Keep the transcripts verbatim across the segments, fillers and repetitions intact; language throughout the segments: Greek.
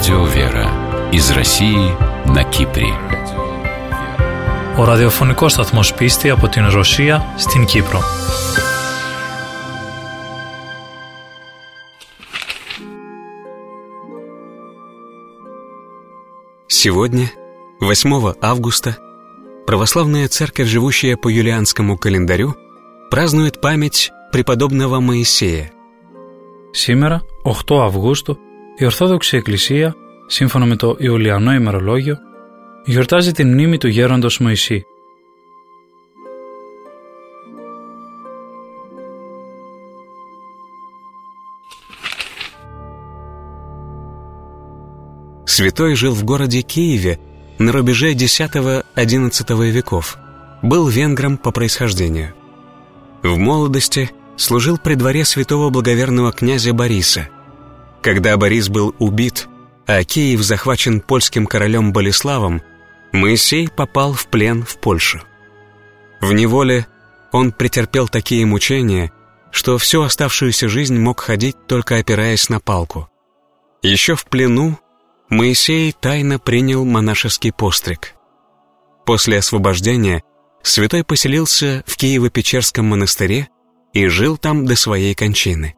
Радио Вера из России на Κύπρη. Ο ραδιοφωνικός σταθμός Πίστη από την Ρωσία στην Κύπρο. Сегодня, восьмого августа, православная церковь, живущая по юлианскому календарю, празднует память преподобного Моисея. Σήμερα, οκτώ Αυγούστου, η Ορθόδοξη Εκκλησία, σύμφωνα με το Ιουλιανό ημερολόγιο, γιορτάζει την μνήμη του γέροντος Μωυσή. Святой жил в городе Киеве на рубеже десятого-одиннадцатого веков. Был венгром по происхождению. В молодости служил при дворе святого благоверного князя Бориса. Когда Борис был убит, а Киев захвачен польским королем Болеславом, Моисей попал в плен в Польшу. В неволе он претерпел такие мучения, что всю оставшуюся жизнь мог ходить, только опираясь на палку. Еще в плену Моисей тайно принял монашеский постриг. После освобождения святой поселился в Киево-Печерском монастыре и жил там до своей кончины.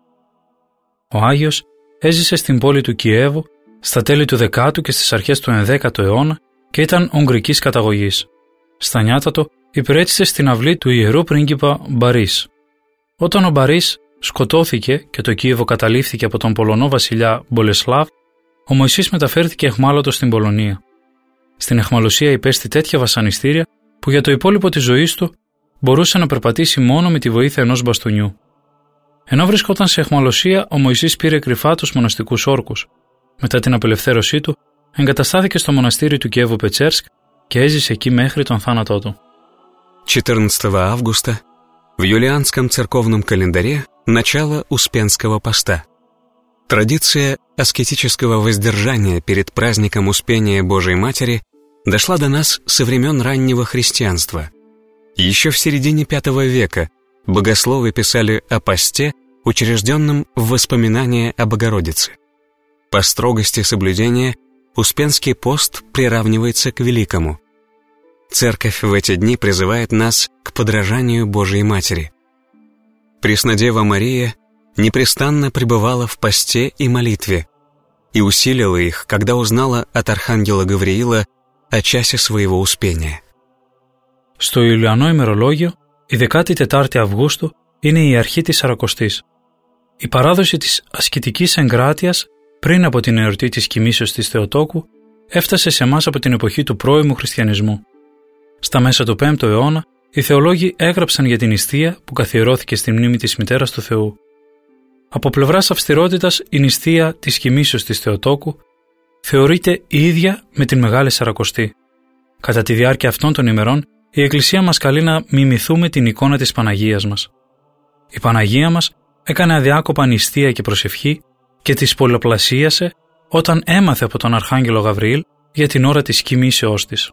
Ο Άγιος έζησε στην πόλη του Κιέβου στα τέλη του δεκάτου και στις αρχές του ενδέκατου αιώνα και ήταν ουγγρικής καταγωγής. Στα νιάτα του υπηρέτησε στην αυλή του ιερού πρίγκιπα Μπαρίς. Όταν ο Μπαρίς σκοτώθηκε και το Κίεβο καταλήφθηκε από τον Πολωνό βασιλιά Μπολεσλάβ, ο Μωυσής μεταφέρθηκε αιχμάλωτος στην Πολωνία. Στην αιχμαλωσία υπέστη τέτοια βασανιστήρια που για το υπόλοιπο της ζωής του μπορούσε να περπατήσει μόνο με τη βοήθεια ενός μπαστούνιου. Ενώ βρισκόταν σε αιχμαλωσία, ο Μωυσής πήρε κρυφά τους μοναστικούς όρκους. Μετά την απελευθέρωσή του, εγκαταστάθηκε στο μοναστήρι του Κιέβου Πετσέρσκ και έζησε εκεί μέχρι τον θάνατό του. четырнадцатого августа в юлианском церковном календаре начало Успенского поста. Традиция аскетического воздержания перед праздником Успения Божией Матери дошла до нас со времен раннего христианства. Еще в середине пятого века богословы писали о посте, учрежденном в воспоминание о Богородице. По строгости соблюдения Успенский пост приравнивается к Великому. Церковь в эти дни призывает нас к подражанию Божией Матери. Преснодева Мария непрестанно пребывала в посте и молитве и усилила их, когда узнала от архангела Гавриила о часе своего Успения. Στο Ιουλιανό ημερολόγιο, η δεκάτη τετάρτη Αυγούστου είναι η αρχή της Σαρακοστής. Η παράδοση της ασκητικής εγκράτειας πριν από την εορτή της κοιμήσεως της Θεοτόκου έφτασε σε εμάς από την εποχή του πρώιμου χριστιανισμού. Στα μέσα του πέμπτου αιώνα, οι θεολόγοι έγραψαν για την νηστεία που καθιερώθηκε στη μνήμη της Μητέρας του Θεού. Από πλευράς αυστηρότητας, η νηστεία της κοιμήσεως της Θεοτόκου θεωρείται ίδια με την Μεγάλη Σαρακοστή. Κατά τη διάρκεια αυτών των ημερών, η Εκκλησία μας καλεί να μιμηθούμε την εικόνα της Παναγίας μας. Η Παναγία μας έκανε αδιάκοπα νηστεία και προσευχή και τις πολλαπλασίασε όταν έμαθε από τον Αρχάγγελο Γαβριήλ για την ώρα της κοιμήσεώς της.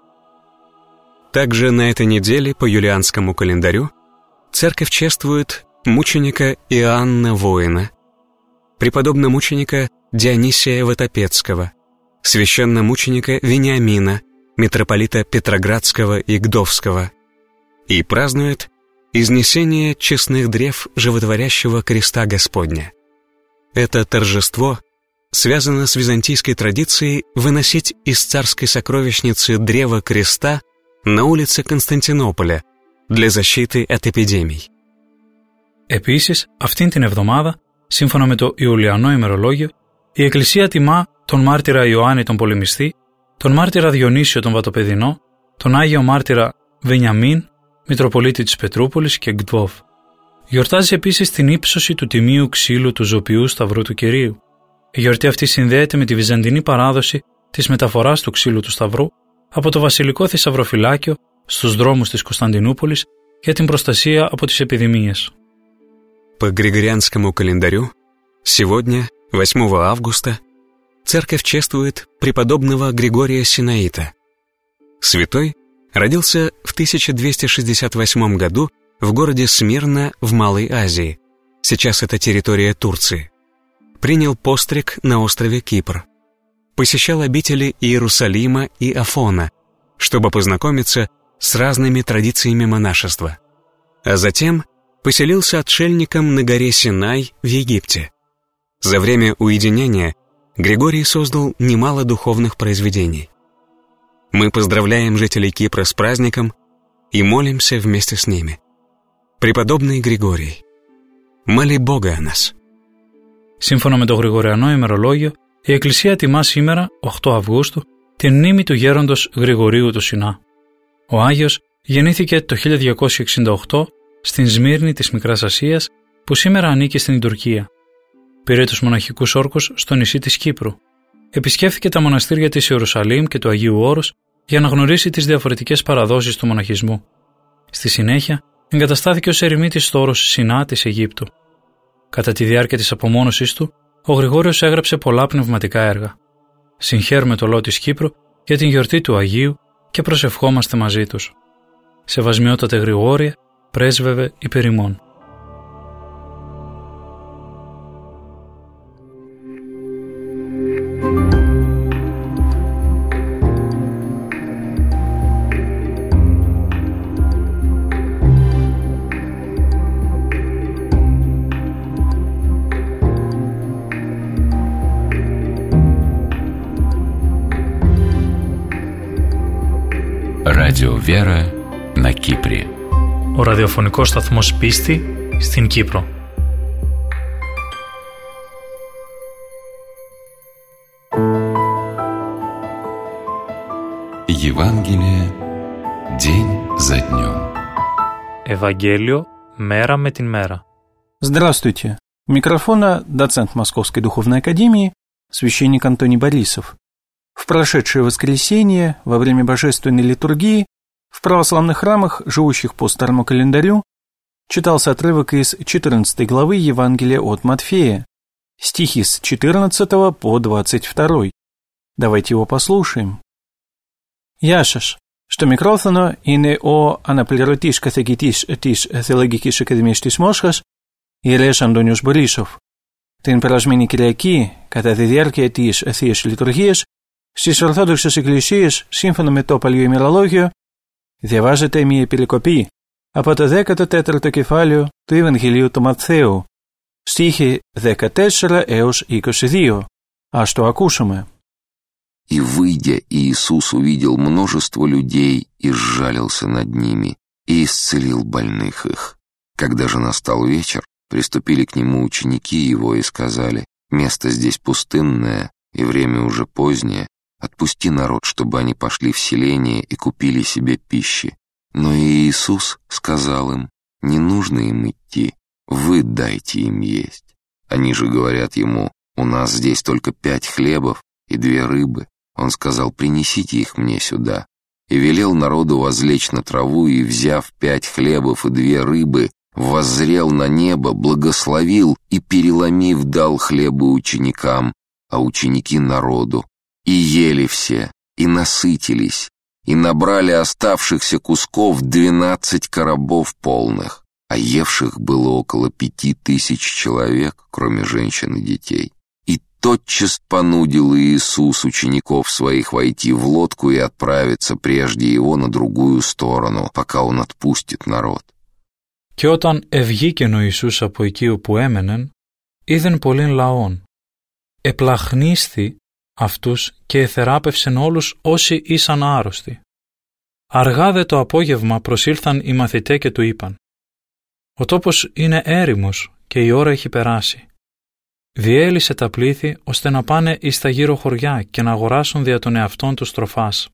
Также на этой неделе по юлианскому календарю церковь чествует мученика Иоанна Воина, преподобно-мученика Дионисия Ватопецкого, священномученика Вениамина, митрополита Петроградского и Гдовского, и празднует изнесение честных древ животворящего креста Господня. Это торжество связано с византийской традицией выносить из царской сокровищницы древо креста на улице Константинополя для защиты от эпидемий. Επίσης, αυτήν την εβδομάδα, σύμφωνα με το Ιουλιανό ημερολόγιο, η Εκκλησία τιμά τον μάρτυρα Ιωάννη τον Πολεμιστή, τον μάρτυρα Διονύσιο τον Βατοπεδινό, τον Άγιο μάρτυρα Βενιαμίν, Μητροπολίτη της Πετρούπολης και Γκδόβ. Γιορτάζει επίσης την ύψωση του τιμίου ξύλου του Ζωπιού Σταυρού του Κυρίου. Η γιορτή αυτή συνδέεται με τη βυζαντινή παράδοση της μεταφοράς του ξύλου του Σταυρού από το βασιλικό θησαυροφυλάκιο στους δρόμους της Κωνσταντινούπολης για την προστασία από τις επιδημίες. По Григорианскому календарю сегодня, восьмого августа, церковь чествует преподобного Григория Синаита. Святой родился в тысяча двести шестьдесят восьмом году в городе Смирна в Малой Азии, сейчас это территория Турции. Принял постриг на острове Кипр. посещал обители Иерусалима и Афона, чтобы познакомиться с разными традициями монашества, а затем поселился отшельником на горе Синай в Египте. За время уединения Григорий создал немало духовных произведений. Мы поздравляем жителей Кипра с праздником и молимся вместе с ними. Преподобный Григорий, моли Бога о нас. Σύμφωνα με το Γρηγοριανό ημερολόγιο, η Εκκλησία τιμά σήμερα, οκτώ Αυγούστου, την μνήμη του γέροντος Γρηγορίου του Σινά. Ο Άγιος γεννήθηκε το χίλια διακόσια εξήντα οκτώ στην Σμύρνη της Μικράς Ασίας, που σήμερα ανήκει στην Τουρκία. Πήρε τους μοναχικούς όρκους στο νησί της Κύπρου. Επισκέφθηκε τα μοναστήρια της Ιερουσαλήμ και του Αγίου Όρους για να γνωρίσει τις διαφορετικές παραδόσεις του μοναχισμού. Στη συνέχεια, εγκαταστάθηκε ως ερημίτης στο όρος Σινά της Αιγύπτου. Κατά τη διάρκεια της απομόνωσής του, ο Γρηγόριος έγραψε πολλά πνευματικά έργα. Συγχαίρουμε το λαό της Κύπρου για την γιορτή του Αγίου και προσευχόμαστε μαζί τους. Σεβασμιότατε Γρηγόρια, πρέσβευε υπερ ημών. Радио Вера на Кипре. Ο ραδιοφωνικός σταθμός Πίστη στην Κύπρο. Евангелие день за днем. Ευαγγέλιο μέρα με την мера. Здравствуйте. У микрофона доцент Московской Духовной Академии, священник Антоний Борисов. В прошедшее воскресенье, во время божественной литургии, в православных храмах, живущих по старому календарю, читался отрывок из четырнадцатой главы Евангелия от Матфея, стихи с четырнадцатого по двадцать второй. Давайте его послушаем. Яшаш, στο μικρόφωνο είναι ο αναπληρωτής καθηγητής της Θεολογικής Ακαδημίας της Μόσχας, ιερέας Αντώνιος Μπορίσοφ. Την περασμένη Κυριακή, κατά τη διάρκεια της Θείας Λειτουργίας, στις Ορθόδοξες Εκκλησίες, σύμφωνα με το Παλιό ημερολόγιο, διαβάζεται μια περικοπή από το δέκατο τέταρτο κεφάλαιο του Ευαγγελίου του Ματθαίου, στίχοι δεκατέσσερα έως είκοσι δύο. Ας το ακούσουμε. «И, выйдя, Иисус увидел множество людей и сжалился над ними, и исцелил больных их. Когда же настал вечер, приступили к нему ученики его и сказали: место здесь пустынное, и время уже позднее, отпусти народ, чтобы они пошли в селение и купили себе пищи. Но и Иисус сказал им: не нужно им идти, вы дайте им есть. Они же говорят ему: у нас здесь только пять хлебов и две рыбы. Он сказал: принесите их мне сюда. И велел народу возлечь на траву, и, взяв пять хлебов и две рыбы, воззрел на небо, благословил и, переломив, дал хлебы ученикам, а ученики народу. И ели все, и насытились, и набрали оставшихся кусков двенадцать коробов полных, а евших было около пяти тысяч человек, кроме женщин и детей. И тотчас понудил Иисус учеников своих войти в лодку и отправиться прежде его на другую сторону, пока он отпустит народ. Και όταν ευγήκεν ο Ιησούς από εκεί όπου έμενεν, είδεν πολλήν λαών. Επλαχνίσθη αυτούς και εθεράπευσεν όλους όσοι ήσαν άρρωστοι. Αργά δε το απόγευμα προσήλθαν οι μαθηταί και του είπαν: «Ο τόπος είναι έρημος και η ώρα έχει περάσει. Διέλυσε τα πλήθη ώστε να πάνε εις τα γύρω χωριά και να αγοράσουν δια των εαυτών τους τροφάς».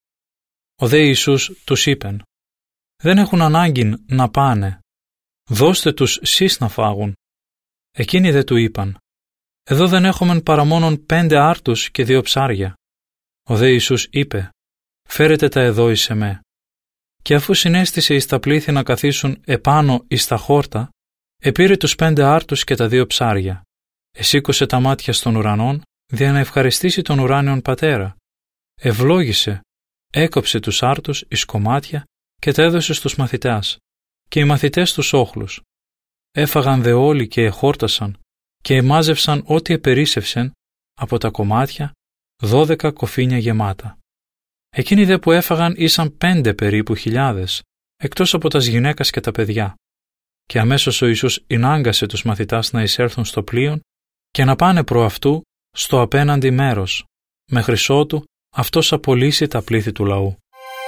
Ο δε Ιησούς τους είπεν: «Δεν έχουν ανάγκη να πάνε. Δώστε τους σεις να φάγουν». Εκείνοι δε του είπαν: «Εδώ δεν έχομεν παρά μόνον πέντε άρτους και δύο ψάρια». Ο δε Ιησούς είπε: «Φέρετε τα εδώ εις εμέ». Και αφού συνέστησε εις τα πλήθη να καθίσουν επάνω εις τα χόρτα, επήρε τους πέντε άρτους και τα δύο ψάρια, εσήκωσε τα μάτια στον ουρανόν, δια να ευχαριστήσει τον ουράνιον πατέρα. Ευλόγησε, έκοψε τους άρτους εις κομμάτια και τα έδωσε στους μαθητάς, και οι μαθητές τους όχλους. Έφαγαν δε όλοι και εχόρτασαν, και εμάζευσαν ό,τι επερίσσευσεν από τα κομμάτια, δώδεκα κοφίνια γεμάτα. Εκείνοι δε που έφαγαν ήσαν πέντε περίπου χιλιάδες, εκτός από τας γυναίκας και τα παιδιά. Και αμέσως ο Ιησούς ενάγκασε τους μαθητάς να εισέλθουν στο πλοίον και να πάνε προ αυτού στο απέναντι μέρος, μέχρι ότου αυτός απολύσει τα πλήθη του λαού.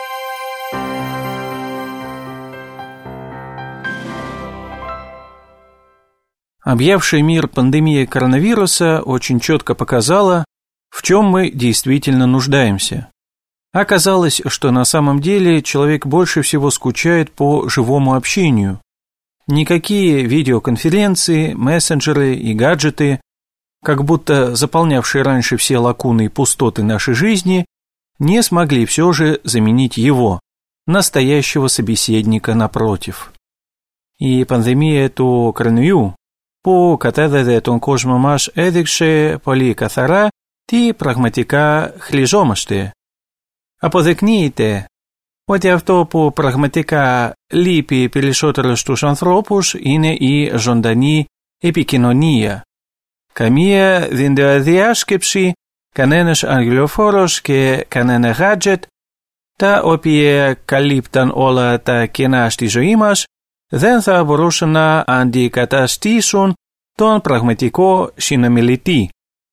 Объявшая мир пандемия коронавируса очень четко показала, в чем мы действительно нуждаемся. Оказалось, что на самом деле человек больше всего скучает по живому общению. Никакие видеоконференции, мессенджеры и гаджеты, как будто заполнявшие раньше все лакуны и пустоты нашей жизни, не смогли все же заменить его, настоящего собеседника напротив. И пандемия του κορονοϊού που κατέδεδε τον κόσμο μας έδειξε πολύ καθαρά τι πραγματικά χρειαζόμαστε. Αποδεικνύεται ότι αυτό που πραγματικά λείπει περισσότερο στους ανθρώπους είναι η ζωντανή επικοινωνία. Καμία βιντεοδιάσκεψη, κανένας αγγελοφόρος και κανένα gadget, τα οποία καλύπταν όλα τα κενά στη ζωή μας, δεν θα μπορούσαν να αντικαταστήσουν τον πραγματικό συνομιλητή.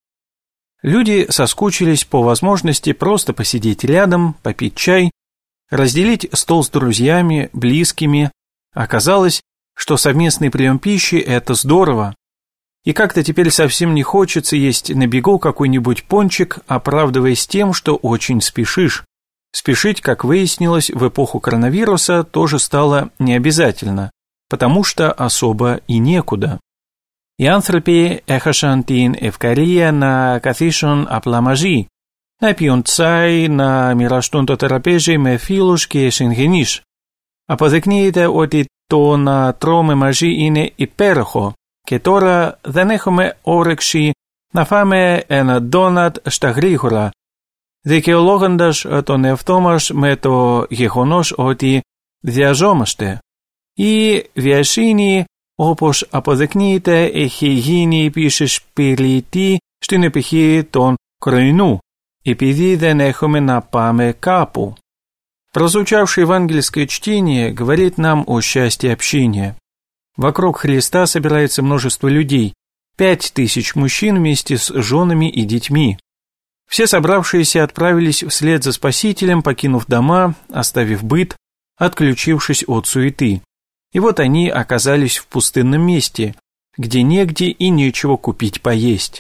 Люди соскучились по возможности просто посидеть рядом, попить чай, разделить стол с друзьями, близкими. Оказалось, что совместный прием пищи – это здорово. И как-то теперь совсем не хочется есть на бегу какой-нибудь пончик, оправдываясь тем, что очень спешишь. Спешить, как выяснилось, в эпоху коронавируса тоже стало необязательно, потому что особо и некуда. Οι άνθρωποι έχασαν την ευκαιρία να καθίσουν απλά μαζί, να πιούν τσάι, να μοιραστούν το τραπέζι με φίλους και συγγενείς. Αποδεικνύεται ότι το να τρώμε μαζί είναι υπέροχο και τώρα δεν έχουμε όρεξη να φάμε ένα ντόνατ στα γρήγορα, δικαιολόγοντας τον εαυτό μας με το γεγονός ότι βιαζόμαστε. Η βιασύνη, όπως αποδεικνύεται, έχει γίνει επίσης πυρητή στην εποχή των κορονοϊού, επειδή δεν έχουμε να πάμε κάπου. Прозвучавшее евангельское чтение говорит нам о счастье общения. Вокруг Христа собирается множество людей, пять тысяч мужчин вместе с женами и детьми. Все собравшиеся отправились вслед за Спасителем, покинув дома, оставив быт, отключившись от суеты. И вот они оказались в пустынном месте, где негде и нечего κупить поесть.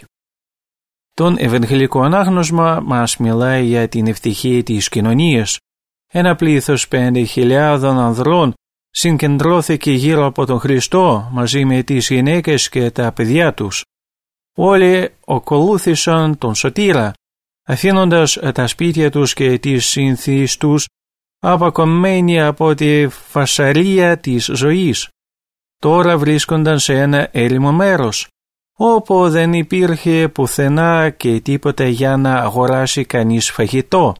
Τον Ευαγγελικό ανάγνωσμα μας μιλάει για την ευτυχία της κοινωνίας. Ένα πλήθος πέντε χιλιάδων ανδρών συγκεντρώθηκε γύρω από τον Χριστό μαζί με τις γυναίκες και τα παιδιά τους. Όλοι ακολούθησαν τον Σωτήρα, αφήνοντας τα σπίτια τους και τις συνθήσεις τους αποκομμένοι από τη φασαρία της ζωής. Τώρα βρίσκονταν σε ένα έρημο μέρος, όπου δεν υπήρχε πουθενά και τίποτα για να αγοράσει κανείς фагито.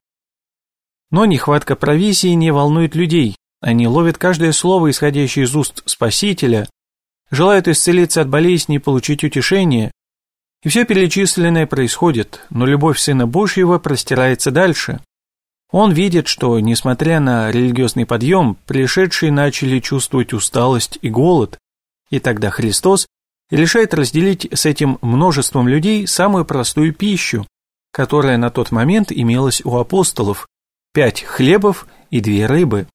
Но нехватка провизии не волнует людей. Они ловят каждое слово, исходящее из уст Спасителя, желают исцелиться от болезни и получить утешение. И все перечисленное происходит, но любовь Сына Божьего простирается дальше. Он видит, что, несмотря на религиозный подъем, пришедшие начали чувствовать усталость и голод, и тогда Христос решает разделить с этим множеством людей самую простую пищу, которая на тот момент имелась у апостолов – πέντε χλебов и две ρыбы.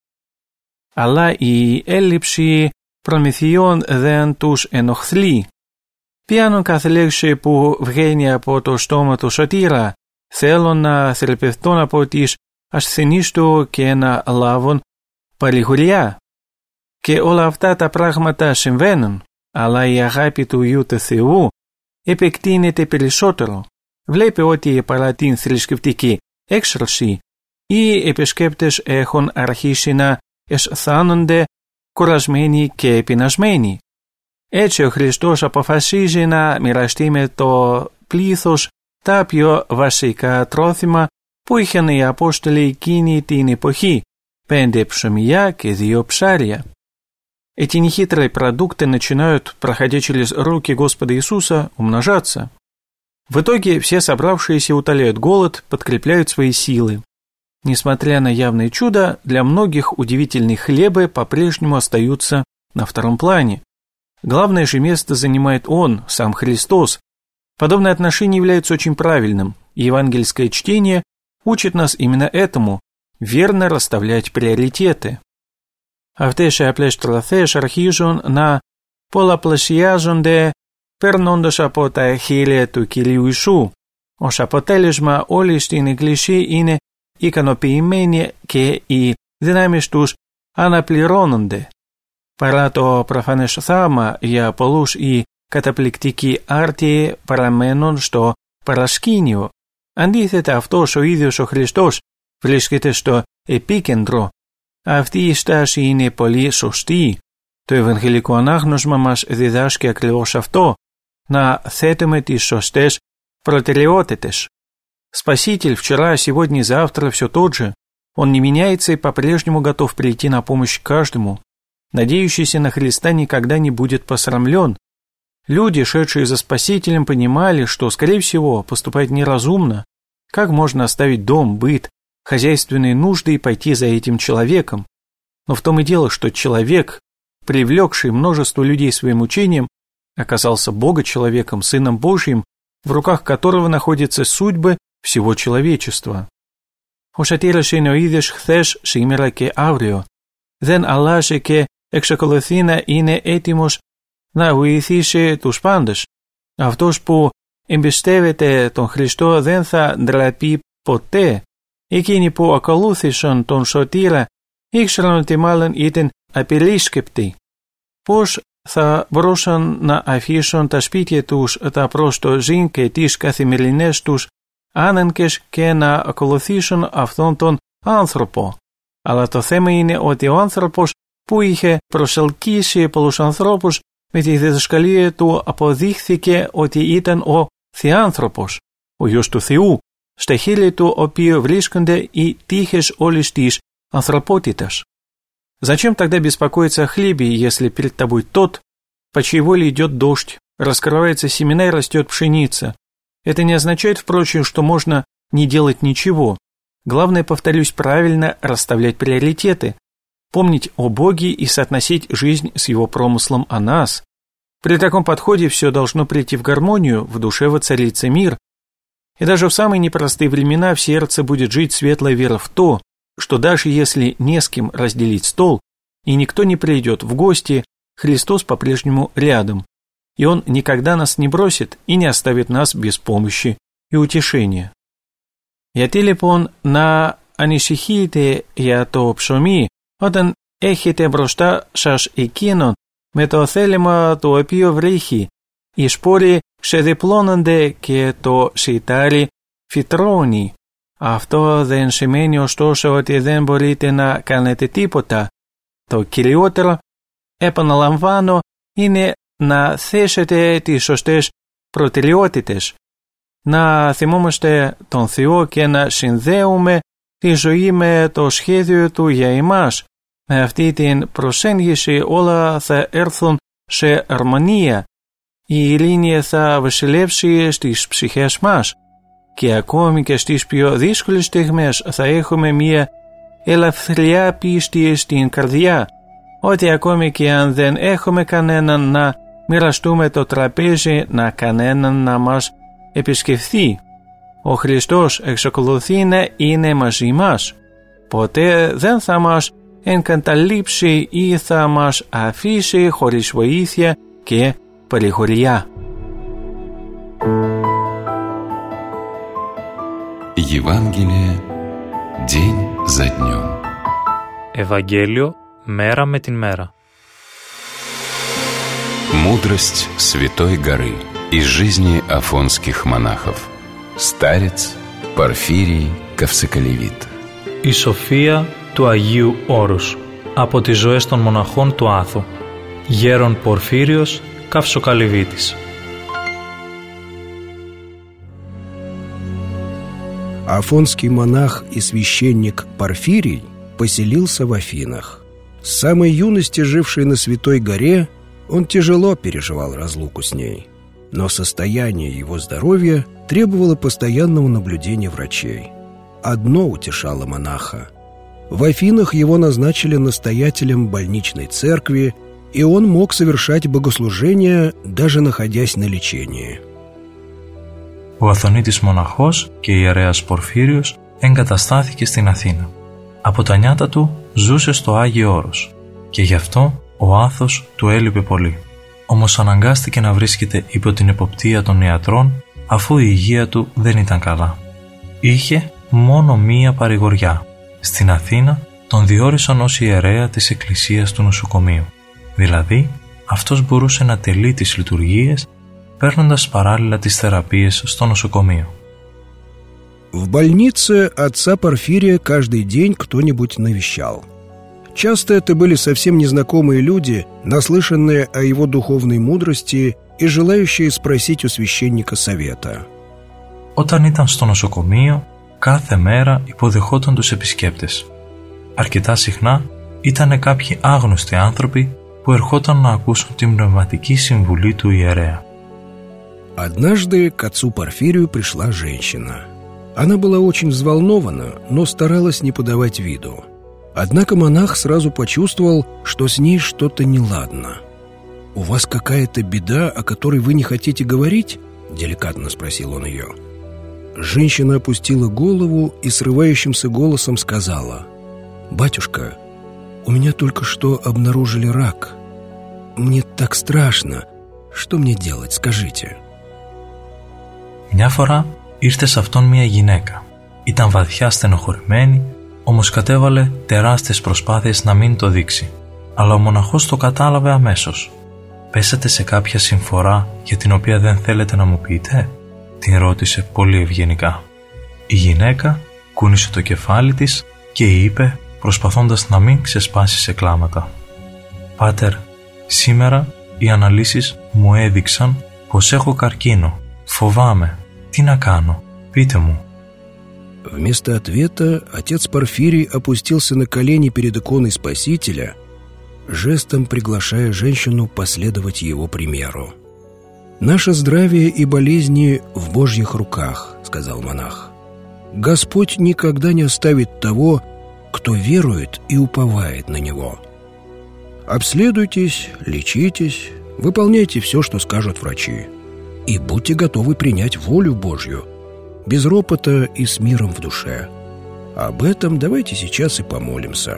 Αλλά η έλλειψη προμηθειών δεν τους ενοχλεί. Πιάνουν κάθε λέξη που βγαίνει από το στόμα του Σωτήρα, θέλουν να θεραπευτούν από τις ασθενείς του και να λάβουν παρηγοριά. Και όλα αυτά τα πράγματα συμβαίνουν, αλλά η αγάπη του Υιού του Θεού επεκτείνεται περισσότερο. Βλέπει ότι παρά την θρησκευτική έξαρση, οι επισκέπτες έχουν αρχίσει να αισθάνονται κουρασμένοι και πεινασμένοι. Έτσι ο Χριστός αποφασίζει να μοιραστεί με το πλήθος τα πιο βασικά τρόφιμα που είχαν οι Απόστολοι εκείνη την εποχή, πέντε ψωμιά και δύο ψάρια. Эти нехитрые продукты начинают, проходя через руки Господа Иисуса, умножаться. В итоге все собравшиеся утоляют голод, подкрепляют свои силы. Несмотря на явное чудо, для многих удивительные хлебы по-прежнему остаются на втором плане. Главное же место занимает Он, сам Христос. Подобное отношение является очень правильным, и евангельское чтение учит нас именно этому – верно расставлять приоритеты. Αυτές οι απλές τροφές αρχίζουν να πολλαπλασιάζονται περνώντας από τα χείλη του Κυρίου Ιησού. Ως αποτέλεσμα όλοι στην Εκκλησία είναι ικανοποιημένοι και οι δυνάμεις τους αναπληρώνονται. Παρά το προφανές θαύμα για πολλούς οι καταπληκτικοί άρτιοι παραμένουν στο παρασκήνιο. Αντίθετα αυτός ο ίδιος ο Χριστός βρίσκεται στο επίκεντρο. Αυτή η στάση είναι πολύ σωστή. Το Ευαγγελικό Ανάγνωσμα μας διδάσκει ακριβώς αυτό, να θέτουμε τις σωστές προτεραιότητες. Спаситель вчера, сегодня и завтра все тот же. Он не меняется и по-прежнему готов прийти на помощь каждому. Надеющийся на Христа никогда не будет посрамлен. Люди, шедшие за Спасителем, понимали, что, скорее всего, поступать неразумно. Как можно оставить дом, быт, хозяйственные нужды и пойти за этим человеком? Но в том и дело, что человек, привлекший множество людей своим учением, оказался Бога-человеком, Сыном Божьим, в руках которого находятся судьбы всего человечества. Ο σωτήρας είναι ο ίδιος χθες, σήμερα και αύριο. Δεν αλλάζει και εξακολουθεί να είναι έτοιμος να βοηθήσει τους πάντες. Αυτός που εμπιστεύεται τον Χριστό δεν θα ντραπεί ποτέ. Εκείνοι που ακολούθησαν τον σωτήρα ήξεραν ότι μάλλον ήταν απερίσκεπτοι. Πώς θα μπορούσαν να αφήσουν τα σπίτια τους, τα προστοζήν και τις καθημερινές τους άναγκες και να ακολουθήσουν αυτόν τον άνθρωπο. Αλλά το θέμα είναι ότι ο άνθρωπος που είχε προσελκύσει πολλούς ανθρώπους με τη διδασκαλία του αποδείχθηκε ότι ήταν ο Θεάνθρωπος, ο Υιός του Θεού, στα χείλη του οποίου βρίσκονται οι τύχες όλης της ανθρωπότητας. Зачем тогда беспокоиться о хлебе, если перед тобой тот, по чьей воле идет дождь, раскрывается семена и растет пшеница? Это не означает, впрочем, что можно не делать ничего. Главное, повторюсь, правильно расставлять приоритеты, помнить о Боге и соотносить жизнь с Его промыслом о нас. При таком подходе все должно прийти в гармонию, в душе воцарится мир. И даже в самые непростые времена в сердце будет жить светлая вера в то, что даже если не с кем разделить стол, и никто не придет в гости, Христос по-прежнему рядом, и Он никогда нас не бросит и не оставит нас без помощи и утешения. Γιατί λοιπόν να ανησυχείτε για το ψωμί όταν έχετε μπροστά σας εκείνον με το θέλημα το οποίο βρέχει, οι σπόροι ξεδιπλώνονται και το σιτάρι φυτρώνει. Αυτό δεν σημαίνει ωστόσο ότι δεν μπορείτε να κάνετε τίποτα. Το κυριότερο, επαναλαμβάνω, είναι να θέσετε τις σωστές προτεραιότητες, να θυμόμαστε τον Θεό και να συνδέουμε τη ζωή με το σχέδιο Του για εμάς. Με αυτή την προσέγγιση όλα θα έρθουν σε αρμονία. Η ειρήνη θα βασιλεύσει στις ψυχές μας και ακόμη και στις πιο δύσκολες στιγμές θα έχουμε μια ελευθεριά πίστη στην καρδιά, ότι ακόμη και αν δεν έχουμε κανέναν να μοιραστούμε το τραπέζι, να κανέναν να μας επισκεφθεί. Ο Χριστός εξακολουθεί να είναι μαζί μας. Ποτέ δεν θα μας εγκαταλείψει ή θα μας αφήσει χωρίς βοήθεια και παρηγοριά. Евангелие день за днем. Ευαγγέλιο μέρα με την μέρα. Мудрость Святой горы из жизни афонских монахов. Старец Порфирий Καυσοκαλυβίτ. Η σοφία του Αγίου Όρους από τις ζωές των μοναχών του Άθου. Γέρον Πορφύριος Καυσοκαλυβίτης. Афонский монах и священник Порфирий поселился в Афинах. С самой юности живший на Святой горе, он тяжело переживал разлуку с ней. но состояние его здоровья требовало постоянного наблюдения врачей. Одно утешало монаха. В Афинах его назначили настоятелем больничной церкви, и он мог совершать богослужения, даже находясь на лечении. Ο Αθωνίτης μοναχός και ιερέας Πορφύριος εγκαταστάθηκε στην Αθήνα. Από τα νιάτα του ζούσε στο Άγιο Όρος και γι' αυτό ο άθος του έλειπε πολύ. Όμως αναγκάστηκε να βρίσκεται υπό την εποπτεία των ιατρών αφού η υγεία του δεν ήταν καλά. Είχε μόνο μία παρηγοριά. Στην Αθήνα τον διόρισαν ως ιερέα της εκκλησίας του νοσοκομείου. Δηλαδή, αυτός μπορούσε να τελεί τις λειτουργίες παίρνοντας παράλληλα τις θεραπείες στο νοσοκομείο. В больнице отца Порфирия каждый день кто-нибудь навещал. Часто это были совсем незнакомые люди, наслышанные о его духовной мудрости и желающие спросить у священника совета. Όταν ήταν στο νοσοκομείο, κάθε μέρα υποδεχόταν τους επισκέπτες. Αρκετά συχνά ήτανε κάποιοι άγνωστοι άνθρωποι που ερχόταν να ακούσουν την πνευματική συμβουλή του ιερέα. Однажды к отцу Порфирию пришла женщина. Она была очень взволнована, но старалась не подавать виду. Однако монах сразу почувствовал, что с ней что-то неладно. «У вас какая-то беда, о которой вы не хотите говорить?» – деликатно спросил он ее. Женщина опустила голову и срывающимся голосом сказала: «Батюшка, у меня только что обнаружили рак. Мне так страшно. Что мне делать, скажите?» Μια φορά ήρθε σε αυτόν μια γυναίκα. Ήταν βαθιά στενοχωρημένη, όμως κατέβαλε τεράστιες προσπάθειες να μην το δείξει. Αλλά ο μοναχός το κατάλαβε αμέσως. «Πέσατε σε κάποια συμφορά για την οποία δεν θέλετε να μου πείτε?» την ρώτησε πολύ ευγενικά. Η γυναίκα κούνησε το κεφάλι της και είπε, προσπαθώντας να μην ξεσπάσει σε κλάματα: «Πάτερ, σήμερα οι αναλύσεις μου έδειξαν πως έχω καρκίνο. Φοβάμαι. Τι να κάνω? Πείτε μου». Вместо ответа отец Порфирий опустился на колени перед иконой Спасителя, жестом приглашая женщину последовать его примеру. «Наше здравие и болезни в Божьих руках», — сказал монах. «Господь никогда не оставит того, кто верует и уповает на Него. Обследуйтесь, лечитесь, выполняйте все, что скажут врачи, и будьте готовы принять волю Божью, без ропота и с миром в душе. Об этом давайте сейчас и помолимся».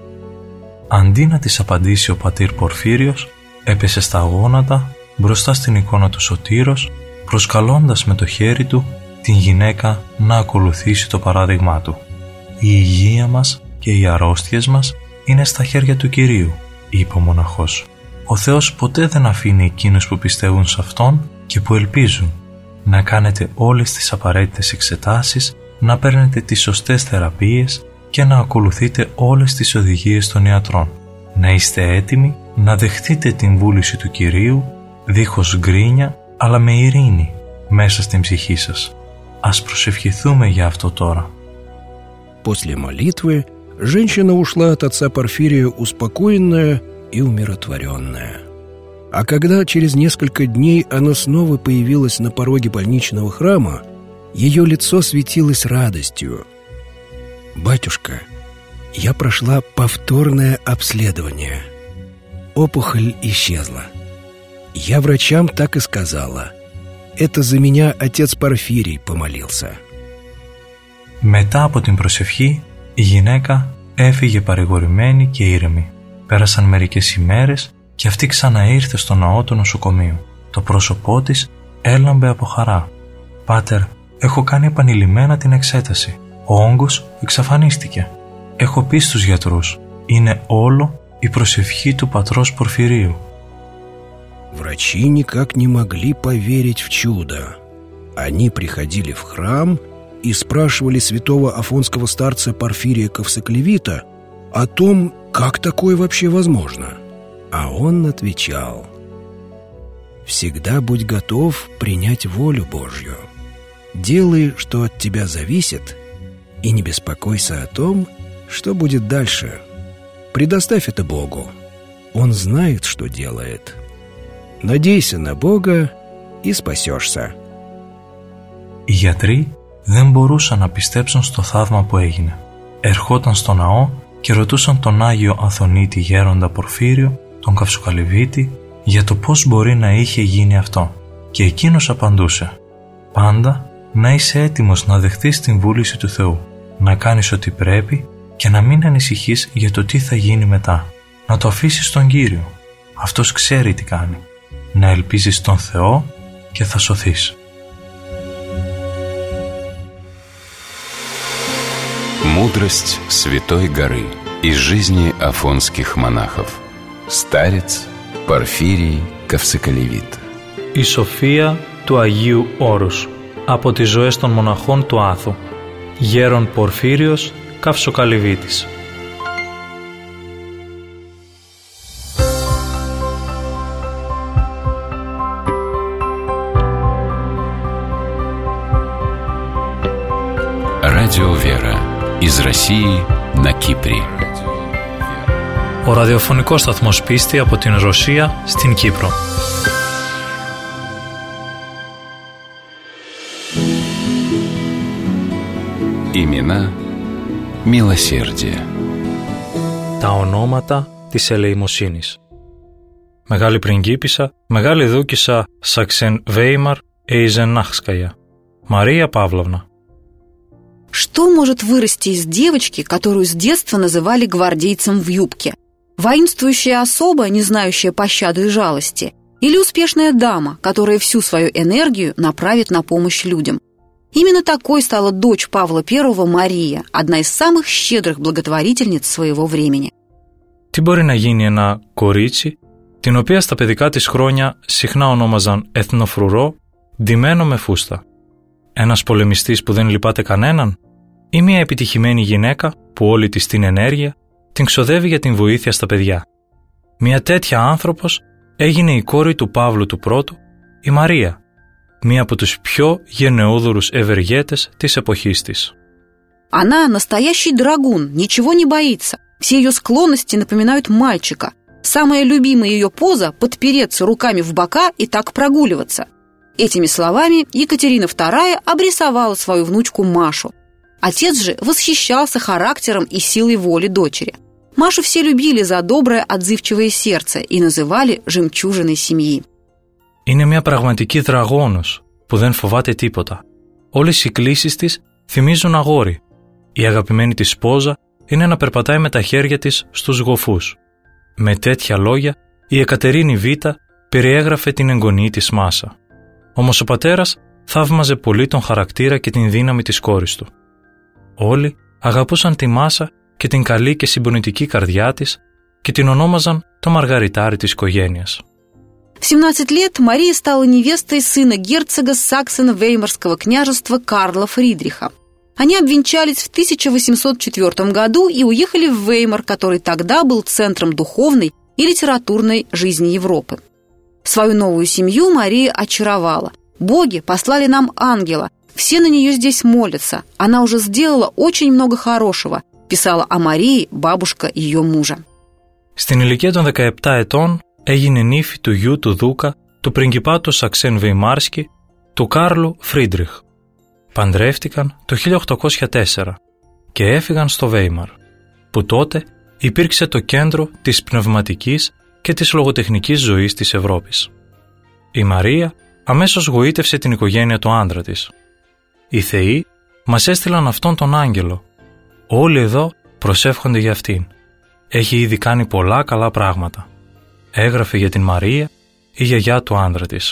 Αντί να της απαντήσει ο πατήρ Πορφύριος, έπεσε στα γόνατα μπροστά στην εικόνα του Σωτήρος, προσκαλώντας με το χέρι του την γυναίκα να ακολουθήσει το παράδειγμά του. «Η υγεία μας και οι αρρώστιες μας είναι στα χέρια του Κυρίου», είπε ο μοναχός. «Ο Θεός ποτέ δεν αφήνει εκείνους που πιστεύουν σε Αυτόν και που ελπίζουν. Να κάνετε όλες τις απαραίτητες εξετάσεις, να παίρνετε τις σωστές θεραπείες και να ακολουθείτε όλες τις οδηγίες των ιατρών. Να είστε έτοιμοι να δεχτείτε την βούληση του Κυρίου, δίχως γκρίνια, αλλά με ειρήνη μέσα στην ψυχή σας. Ας προσευχηθούμε για αυτό τώρα». После молитвы женщина ушла от отца Порфирия успокоенная и умиротворенная. А когда через несколько дней она снова появилась на пороге больничного храма, ее лицо светилось радостью. «Батюшка, я прошла повторное обследование. Опухоль исчезла. Я врачам так и сказала. Это за меня отец Порфирий помолился». Μετά από την προσευχή, η γυναίκα έφυγε παρηγορημένη και ήρεμη. Πέρασαν μερικές ημέρες και αυτή ξαναήρθε στο ναό του νοσοκομείου. Το πρόσωπό της έλαμπε από χαρά. «Πάτερ, έχω κάνει επανειλημμένα την εξέταση. Ο όγκος εξαφανίστηκε. Έχω πει στους γιατρούς, είναι όλο η προσευχή του πατρός Πορφυρίου». Врачи никак не могли поверить в чудо. Они приходили в храм и спрашивали святого афонского старца Порфирия Кавсоклевита о том, как такое вообще возможно. А он отвечал: «Всегда будь готов принять волю Божью. Делай, что от тебя зависит, и не беспокойся о том, что будет дальше. Предоставь это Богу. Он знает, что делает. Надейся на Бога и спасешься». Οι γιατροί δεν μπορούσαν να πιστέψουν στο θαύμα που έγινε. Ερχόταν στο ναό και ρωτούσαν τον Άγιο Αθωνίτη γέροντα Πορφύριο, τον Καυσοκαλυβίτη, για το πώς μπορεί να είχε γίνει αυτό. Και εκείνος απαντούσε: «Πάντα να είσαι έτοιμος να δεχτείς την βούληση του Θεού, να κάνεις ό,τι πρέπει και να μην ανησυχείς για το τι θα γίνει μετά. Να το αφήσεις στον Κύριο. Αυτός ξέρει τι κάνει. Να ελπίζεις στον Θεό και θα σωθείς». Мудрость Святой горы из жизни афонских монахов. Старец Порфирий Кавсыкалевит. Η σοφία του Αγίου Όρους από τις ζωές των μοναχών του Άθου. Γέρον Πορφύριος Καυσοκαλυβίτης. Радио Вера из России на Кипре. Ο ραδιοφωνικός σταθμός Πίστη από την Ρωσία στην Κύπρο. Имена Милосердия. Τα ονόματα της ελεημοσύνης. Μεγάλη πριγκίπισσα, Μεγάλη δούκισσα Σαξεν Βέιμαρ Эйзенахская. Мария Павловна. Что может вырасти из девочки, которую с детства называли гвардейцем в юбке? Воинствующая особа, не знающая пощады и жалости? Или успешная дама, которая всю свою энергию направит на помощь людям? Именно такой стала дочь Павла Первого Мария, одна из самых щедрых благотворительниц своего времени. Τι μπορεί να γίνει ένα κορίτσι, την οποία στα παιδικά της χρόνια συχνά ονόμαζαν εθνοφρουρό, ντυμένο με φούστα? Ένας πολεμιστής που δεν λυπάται κανέναν, ή μια επιτυχημένη γυναίκα που όλη της την ενέργεια την ξοδεύει για την βοήθεια στα παιδιά? Μια τέτοια άνθρωπος έγινε η κόρη του Παύλου του Πρώτου, η Μαρία, μία από τους πιο γενναιόδωρους ευεργέτες της εποχής της. Она настоящий драгун, ничего не боится. Все ее склонности напоминают мальчика. Самая любимая ее поза – подпереться руками в бока и так прогуливаться. Этими словами Екатерина Вторая обрисовала свою внучку Машу. Отец же восхищался характером и силой воли дочери. Машу все любили за доброе, отзывчивое сердце и называли жемчужиной семьи. Είναι μια πραγματική δραγόνος που δεν φοβάται τίποτα. Όλες οι κλίσεις της θυμίζουν αγόρι. Η αγαπημένη της πόζα είναι να περπατάει με τα χέρια της στους γοφούς. Με τέτοια λόγια η Εκατερίνη Β περιέγραφε την εγγονή της Μάσα. Όμως ο πατέρας θαύμαζε πολύ τον χαρακτήρα και την δύναμη της κόρης του. Όλοι αγαπούσαν τη Μάσα και την καλή και συμπονητική καρδιά της και την ονόμαζαν το Μαργαριτάρι της οικογένειας. В семнадцать лет Мария стала невестой сына герцога Саксено-Веймарского княжества Карла Фридриха. Они обвенчались в тысяча восемьсот четвёртом году и уехали в Веймар, который тогда был центром духовной и литературной жизни Европы. Свою новую семью Мария очаровала. Боги послали нам ангела. Все на нее здесь молятся. Она уже сделала очень много хорошего, писала о Марии бабушка ее мужа. Στην ηλικία των δεκαεπτά ετών έγινε νύφη του γιου του Δούκα του πριγκιπάτου Σαξέν Βεϊμάρσκι, του Κάρλου Φρίντριχ. Παντρεύτηκαν το χίλια οκτακόσια τέσσερα και έφυγαν στο Βέιμαρ, που τότε υπήρξε το κέντρο της πνευματικής και της λογοτεχνικής ζωής της Ευρώπης. Η Μαρία αμέσως γοήτευσε την οικογένεια του άντρα της. Οι θεοί μας έστειλαν αυτόν τον άγγελο. Όλοι εδώ προσεύχονται για αυτήν. Έχει ήδη κάνει πολλά καλά πράγματα. Έγραφε για την Μαρία η γιαγιά του άντρα της.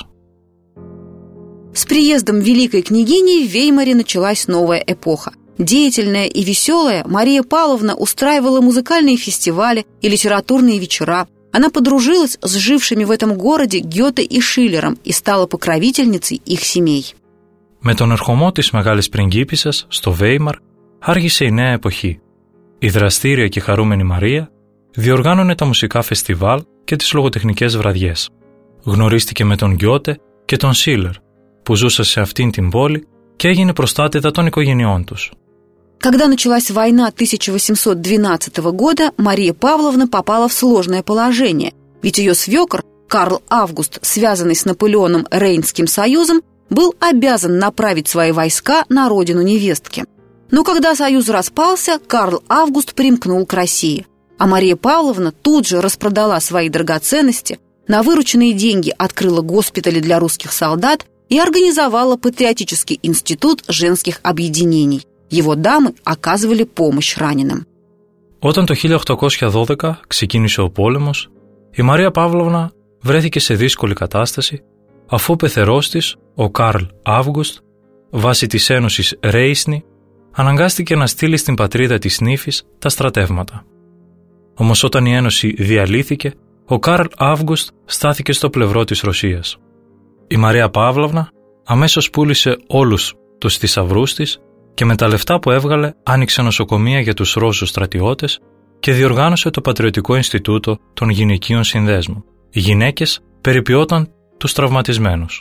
С приездом великой княгини в Веймаре началась новая эпоха. Деятельная и веселая, Мария Павловна устраивала музыкальные фестивали и литературные вечера. Она подружилась с жившими в этом городе Гёте и Шиллером и стала покровительницей их семей. Με τον ερχομό της μεγάλης πριγκίπισσας στο Βέιμαρ άρχισε η νέα εποχή. Η δραστήρια και χαρούμενη Μαρία διοργάνωνε τα μουσικά φεστιβάλ και τις λογοτεχνικές βραδιές. Γνωρίστηκε με τον Γκιώτε και τον Σίλερ, που ζούσαν σε αυτήν την πόλη και έγινε προστάτηδα των οικογενειών τους. Когда началась война тысяча восемьсот двенадцатого года, Мария Павловна попала в сложное положение, ведь ее свекр, Карл Август, связанный с Наполеоном Рейнским союзом, был обязан направить свои войска на родину невестки. Но когда союз распался, Карл Август примкнул к России. А Мария Павловна тут же распродала свои драгоценности, на вырученные деньги открыла госпитали для русских солдат и организовала патриотический институт женских объединений. Его дамы оказывали помощь раненым. Όταν το χίλια οκτακόσια δώδεκα ξεκίνησε ο πόλεμος, η Μαρία Παύλοβνα βρέθηκε σε δύσκολη κατάσταση, αφού ο πεθερός της, ο Καρλ Αύγουστ, βάσει της Ένωσης Ρέισνη, αναγκάστηκε να στείλει στην πατρίδα της νύφης τα στρατεύματα. Όμως όταν η Ένωση διαλύθηκε, ο Καρλ Αύγουστ στάθηκε στο πλευρό της Ρωσίας. Η Μαρία Παύλοβνα αμέσως πούλησε όλους τους θησαυρούς της και με τα λεφτά που έβγαλε άνοιξε νοσοκομεία για τους Ρώσους στρατιώτες και διοργάνωσε το Πατριωτικό Ινστιτούτο των Γυναικείων Συνδέσμων. Οι γυναίκες περιποιόταν τους τραυματισμένους.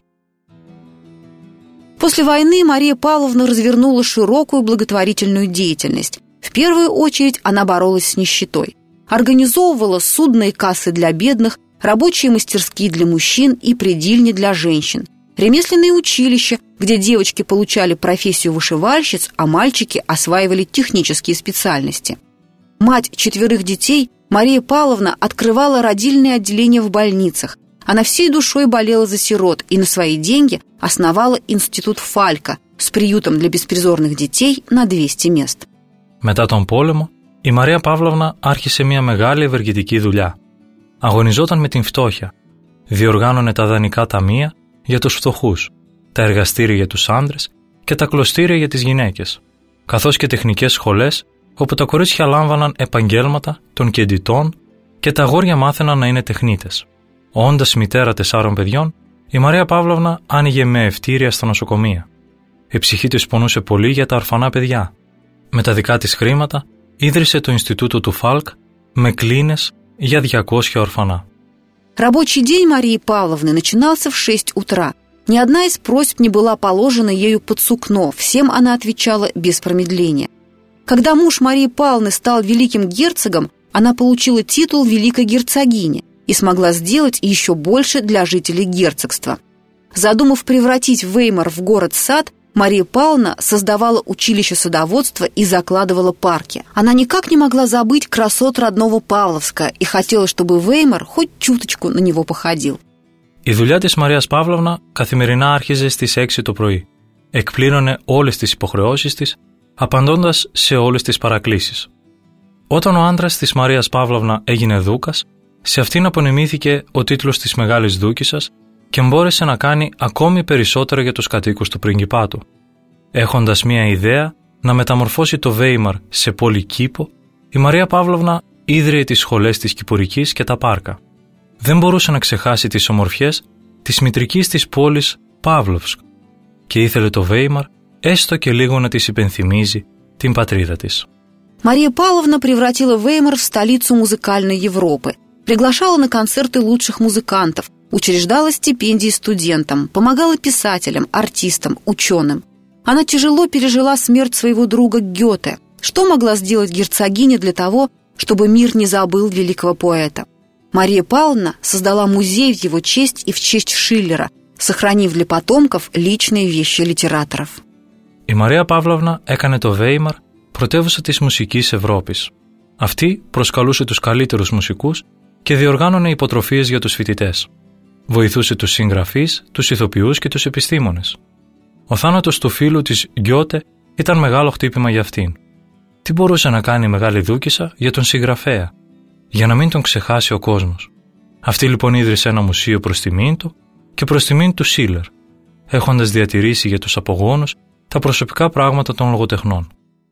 После войны Мария Павловна развернула широкую благотворительную деятельность. В первую очередь она боролась с нищетой. Организовывала судные кассы для бедных, рабочие мастерские для мужчин и предельни для женщин, ремесленные училища, где девочки получали профессию вышивальщиц, а мальчики осваивали технические специальности. Мать четверых детей, Мария Павловна открывала родильные отделения в больницах. Она всей душой болела за сирот и на свои деньги основала институт Фалька с приютом для беспризорных детей на двести мест. Μετά τον πόλεμο, η Μαρία Παύλοβνα άρχισε μια μεγάλη ευεργετική δουλειά. Αγωνιζόταν με την φτώχεια. Διοργάνωνε τα δανεικά ταμεία για τους φτωχούς, τα εργαστήρια για τους άντρες και τα κλωστήρια για τις γυναίκες, καθώς και τεχνικές σχολές όπου τα κορίτσια λάμβαναν επαγγέλματα των κεντητών και τα αγόρια μάθαιναν να είναι τεχνίτες. Όντας μητέρα τεσσάρων παιδιών, η Μαρία Παύλοβνα άνοιγε με ευτήρια στα νοσοκομεία. Η ψυχή της πονούσε πολύ για τα ορφανά παιδιά. Με τα δικά της χρήματα ίδρυσε το Ινστιτούτο του Φάλκ με κλίνες για двести ορφανά. Рабочий день Марии Павловны начинался в шесть утра. Ни одна из просьб не была положена ею под сукно, всем она отвечала без промедления. Когда муж Марии Павловны стал великим герцогом, она получила титул великой герцогини и смогла сделать еще больше для жителей герцогства. Задумав превратить Веймар в город-сад, Мария Павловна создавала училище садоводства и закладывала парки. Она никак не могла забыть красот родного Павловска и хотела, чтобы Веймар хоть чуточку на него походил. Η δουλειά της Μαρίας Παύλοβνα καθημερινά άρχιζε στις έξι το πρωί. Εκπλήρωνε όλες τις υποχρεώσεις της, απαντώντας σε όλες τις παρακλήσεις. Όταν ο άντρας της Μαρίας Παύλοβνα έγινε δούκας, σε αυτήν απονεμήθηκε ο τίτλος της Μεγάλης Δούκισσας και μπόρεσε να κάνει ακόμη περισσότερο για τους κατοίκους του πριγκιπάτου. Έχοντας μία ιδέα να μεταμορφώσει το Βέιμαρ σε πόλη κήπο, η Μαρία Παύλοβνα ίδρυε τις σχολές της Κυπουρικής και τα πάρκα. Δεν μπορούσε να ξεχάσει τις ομορφιές της μητρικής της πόλης Παύλοβσκ και ήθελε το Βέιμαρ έστω και λίγο να της υπενθυμίζει την πατρίδα της. Мария Павловна превратила Веймар в столицу музыкальной Европы, приглашала на концерты лучших музыкантов, учреждала стипендии студентам, помогала писателям, артистам, ученым. Она тяжело пережила смерть своего друга Гёте. Что могла сделать герцогиня для того, чтобы мир не забыл великого поэта? Мария Павловна создала музей в его честь и в честь Шиллера, сохранив для потомков личные вещи литераторов. Η Μαρία Παύλοβνα έκανε το Βέιμαρ πρωτεύουσα της μουσικής Ευρώπης. Αυτή προσκαλούσε τους καλύτερους μουσικούς και διοργάνωνε υποτροφίες για τους φοιτητές. Βοηθούσε τους συγγραφείς, τους ηθοποιούς και τους επιστήμονες. Ο θάνατος του φίλου της Γκιότε ήταν μεγάλο χτύπημα για αυτήν. Τι μπορούσε να κάνει η Μεγάλη Δούκισσα για τον συγγραφέα, για να μην τον ξεχάσει ο κόσμος? Αυτή λοιπόν ίδρυσε ένα μουσείο προς τιμήν του και προς τιμήν του Σίλερ, έχοντας διατηρήσει για τους απογόνους τα προσωπικά πράγματα των λογοτεχνών.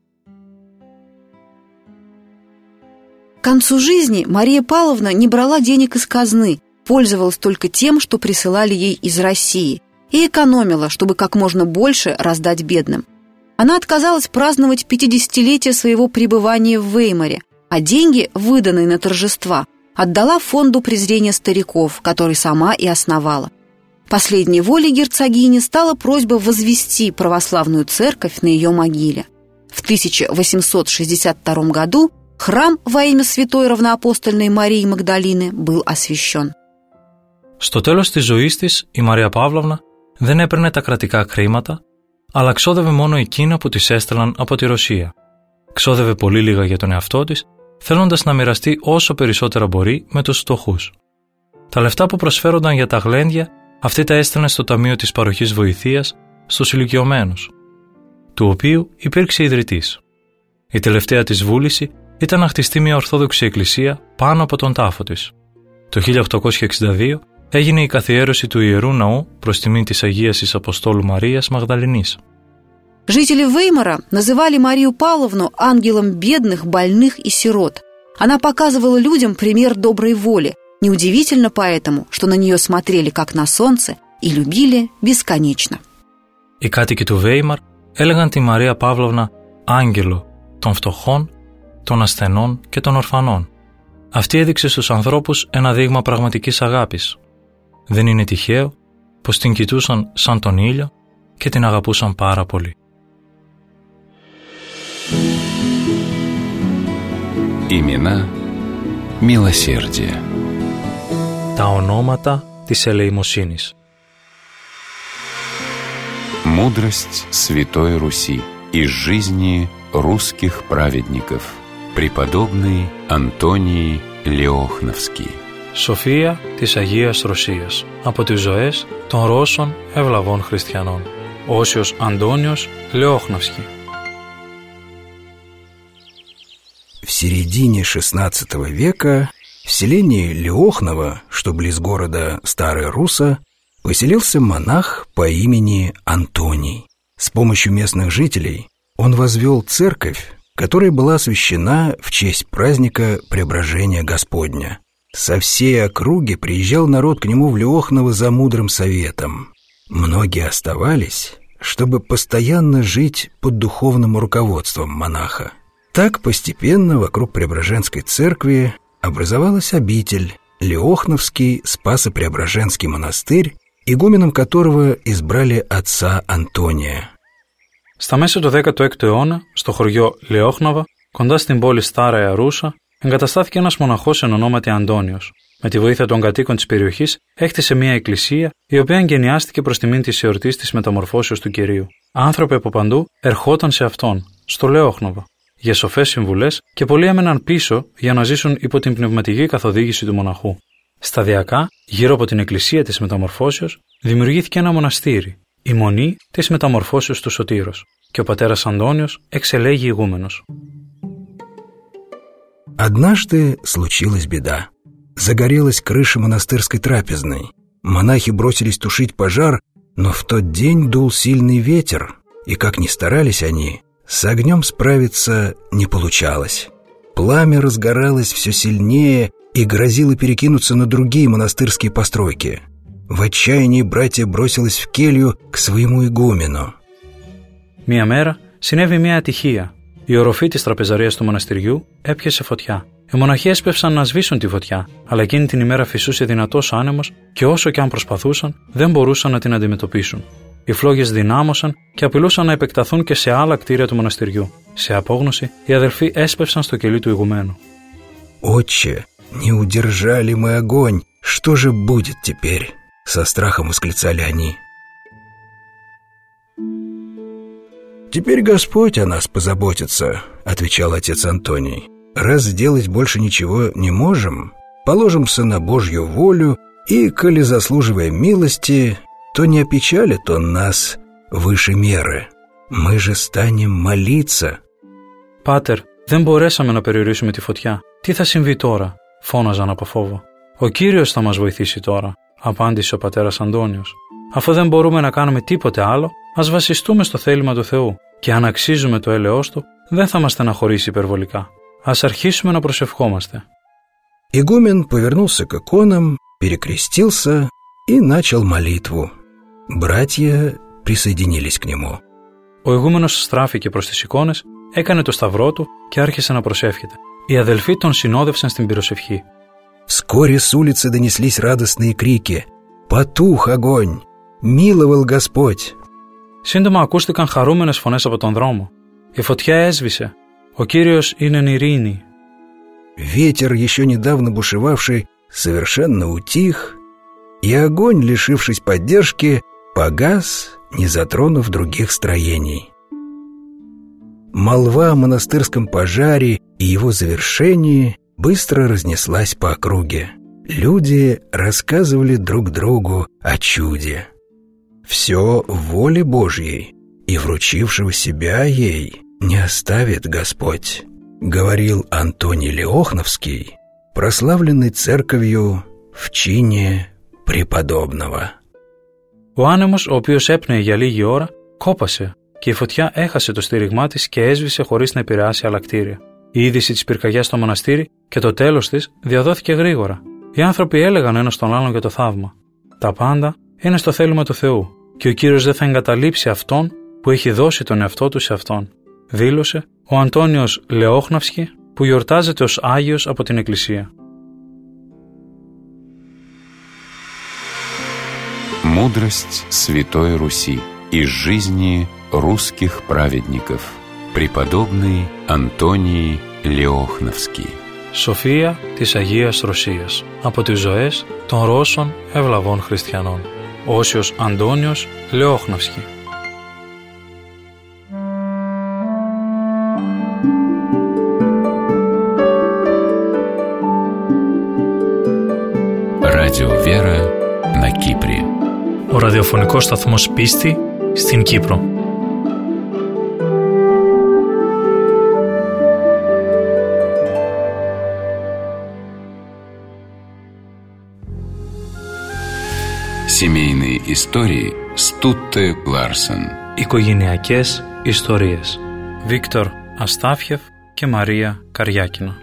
К концу жизни Мария Павловна не брала денег из казны, пользовалась только тем, что присылали ей из России, и экономила, чтобы как можно больше раздать бедным. Она отказалась праздновать пятидесятилетие своего пребывания в Веймаре, а деньги, выданные на торжества, отдала фонду презрения стариков, который сама и основала. Последней волей герцогини стала просьба возвести православную церковь на ее могиле. В тысяча восемьсот шестьдесят втором году храм во имя святой равноапостольной Марии Магдалины был освящен. Στο τέλος της ζωής της, η Μαρία Παύλοβνα δεν έπαιρνε τα κρατικά χρήματα, αλλά ξόδευε μόνο εκείνα που της έστελναν από τη Ρωσία. Ξόδευε πολύ λίγα για τον εαυτό της, θέλοντας να μοιραστεί όσο περισσότερα μπορεί με τους φτωχούς. Τα λεφτά που προσφέρονταν για τα γλέντια, αυτή τα έστελνε στο Ταμείο της Παροχής Βοηθείας στους ηλικιωμένους, του οποίου υπήρξε ιδρυτής. Η τελευταία της βούληση ήταν να χτιστεί μια Ορθόδοξη Εκκλησία πάνω από τον τάφο της. Το χίλια οκτακόσια εξήντα δύο έγινε η καθιέρωση του Ιερού Ναού προς τιμή της Αγίας της Αποστόλου Μαρίας Μαγδαληνής. Жители Веймара называли Марию Павловну ангелом бедных, больных и сирот. Она показывала людям пример доброй воли. Неудивительно поэтому, что на нее смотрели как на солнце и любили бесконечно. Οι κάτοικοι του Βέιμαρ έλεγαν τη Μαρία Παύλοβνα άγγελο των φτωχών, των ασθενών και των ορφανών. Αυτή έδειξε στους ανθρώπους ένα δείγμα πραγματικής αγάπης. Δεν είναι τυχαίο πως την κοιτούσαν σαν τον ήλιο και την αγαπούσαν πάρα πολύ. Имена милосердия. Τα ονόματα της ελεημοσύνης. Мудрость Святой Руси из жизни русских праведников. Преподобный Антоний Леохновский. Σοφία της Αγίας Ρωσίας από τις ζωές των Ρώσων ευλαβών χριστιανών. Όσιος Αντώνιος Λεόχναυσκι. В середине шестнадцатого века в селении Леохново, что близ города Старая Русса, поселился монах по имени Антоний. С помощью местных жителей он возвел церковь, которая была освящена в честь праздника Преображения Господня. Со всей округи приезжал народ к нему в Леохново за мудрым советом. Многие оставались, чтобы постоянно жить под духовным руководством монаха. Так постепенно вокруг Преображенской церкви образовалась обитель, Леохновский Спасо-Преображенский монастырь, игуменом которого избрали отца Антония. Στα μέσα του δέκατου έκτου αιώνα, στο χωριό Λεόχνοβα, κοντά στην πόλη Στάραια Ρούσα, εγκαταστάθηκε ένας μοναχός εν ονόματι Αντώνιος. Με τη βοήθεια των κατοίκων της περιοχής, έχτισε μια εκκλησία, η οποία εγκαινιάστηκε προς τιμήν της εορτής της Μεταμορφώσεως του Κυρίου. Άνθρωποι από παντού ερχόταν σε αυτόν, στο Λεόχνοβα, για σοφές συμβουλές και πολλοί έμεναν πίσω για να ζήσουν υπό την πνευματική καθοδήγηση του μοναχού. Σταδιακά, γύρω από την εκκλησία της Μεταμορφώσεως, δημιουργήθηκε ένα μοναστήρι, η Μονή της Μεταμορφώσεως του Σωτήρος, και ο πατέρας Αντώνιος εξελέγει ηγούμενος. Однажды случилась беда. Загорелась крыша монастырской трапезной. Монахи бросились тушить пожар, но в тот день дул сильный ветер, и как ни старались они, с огнем справиться не получалось. Пламя разгоралось все сильнее и грозило перекинуться на другие монастырские постройки. В отчаянии братья бросились в келью к своему игумену. Μία μέρα συνέβη μια ατυχία. Η οροφή της τραπεζαρίας του μοναστηριού έπιασε φωτιά. Οι μοναχοί έσπευσαν να σβήσουν τη φωτιά, αλλά εκείνη την ημέρα φυσούσε δυνατός άνεμος και όσο και αν προσπαθούσαν, δεν μπορούσαν να την αντιμετωπίσουν. Οι φλόγες δυνάμωσαν και απειλούσαν να επεκταθούν και σε άλλα κτίρια του μοναστηριού. Σε απόγνωση, οι αδελφοί έσπευσαν στο κελί του ηγουμένου. «Отче, не удержали мы огонь, что же будет теперь?» — со страхом восклицали они. «Теперь Господь о нас позаботится», — отвечал отец Антоний. «Раз сделать больше ничего не можем, положимся на Божью волю, и, коли заслуживаем милости, то не опечалит Он нас выше меры. Мы же станем молиться». «Πάτερ, δεν μπορέσαμε να περιορίσουμε τη φωτιά. Τι θα συμβεί τώρα?» φώναζαν από φόβο. «Ο Κύριος θα μας βοηθήσει τώρα», απάντησε ο πατέρας Αντώνιος. «Αφού δεν μπορούμε να κάνουμε τίποτε άλλο, ας βασιστούμε στο θέλημα του Θεού και αν αξίζουμε το έλεος Του, δεν θα μας στεναχωρήσει υπερβολικά. Ας αρχίσουμε να προσευχόμαστε». Игумен повернулся к иконам, перекрестился и начал молитву. Братья присоединились к нему. Ο ηγούμενος στράφηκε προς τις εικόνες, έκανε το σταυρό του και άρχισε να προσεύχεται. Οι αδελφοί τον συνόδευσαν στην πυροσευχή. Вскоре с улицы донеслись радостные крики: «Потух огонь! Миловал Господь!» Σύντομα ακούστηκαν χαρούμενες φωνές από τον δρόμο. «Η φωτιά έσβησε. Ο Κύριος είναι εν ειρήνη». Ветер, еще недавно бушевавший, совершенно утих, и огонь, лишившись поддержки, погас, не затронув других строений. Молва о монастырском пожаре и его завершении быстро разнеслась по округе. Люди рассказывали друг другу о чуде. Все в воле Божьей, и вручившего себя ей не оставит Господь, говорил Антоний Леохновский, прославленный церковью в чине преподобного. Ο άνεμος, ο οποίος έπνεε για λίγη ώρα, κόπασε και η φωτιά έχασε το στήριγμά της και έσβησε χωρίς να επηρεάσει άλλα κτίρια. Η είδηση της πυρκαγιάς στο μοναστήρι και το τέλος της διαδόθηκε γρήγορα. Οι άνθρωποι έλεγαν ένας τον άλλον για το θαύμα. Τα πάντα είναι στο θέλημα του Θεού και ο Κύριος δεν θα εγκαταλείψει αυτόν που έχει δώσει τον εαυτό του σε αυτόν, δήλωσε ο Αντώνιος Λεόχναυσκι, που γιορτάζεται ως Άγιος από την Εκκλησία. Мудрость Святой Руси из жизни русских праведников. Преподобный Антоний Λεόχναυσκι. Σοφία της Αγίας Ρωσίας από τις ζωές των Ρώσων ευλαβών χριστιανών. Όσιος Αντώνιος Λεόχναυσκι. Радио Вера на Κύπρη. Ο ραδιοφωνικός σταθμός Πίστη στην Κύπρο. Семейные истории с Тутте Ларсен. Οικογενειακές ιστορίες. Βίκτορ Αστάφьев και Мария Карьякина.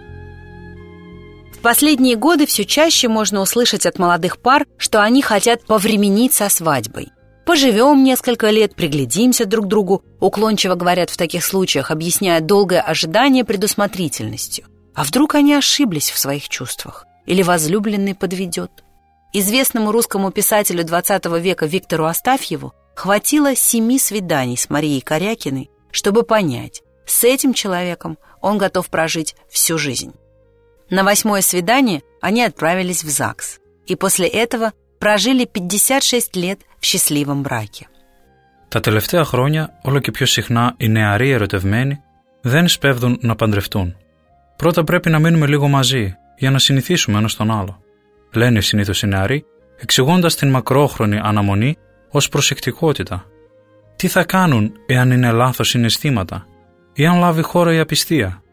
В последние годы все чаще можно услышать от молодых пар, что они хотят повременить со свадьбой. «Поживем несколько лет, приглядимся друг к другу», уклончиво говорят в таких случаях, объясняя долгое ожидание предусмотрительностью. А вдруг они ошиблись в своих чувствах? Или возлюбленный подведет? Известному русскому писателю двадцатого века Виктору Астафьеву хватило семи свиданий с Марией Карьякиной, чтобы понять, с этим человеком он готов прожить всю жизнь. На восьмое свидание они отправились в ЗАГС, и после этого прожили пятьдесят шесть лет в счастливом браке. Τα τελευταία χρόνια, όλο και πιο συχνά οι νεαροί ερωτευμένοι δεν σπέβδουν να παντρευτούν. Πρώτα πρέπει να μείνουμε λίγο μαζί για να συνηθίσουμε ένας τον άλλο, λένε συνήθως οι νεαροί, εξηγώντας την μακρόχρονη αναμονή ως προσεκτικότητα. Τι θα κάνουν εάν είναι λάθος συναισθήματα ή αν λάβει χώρα η απιστία?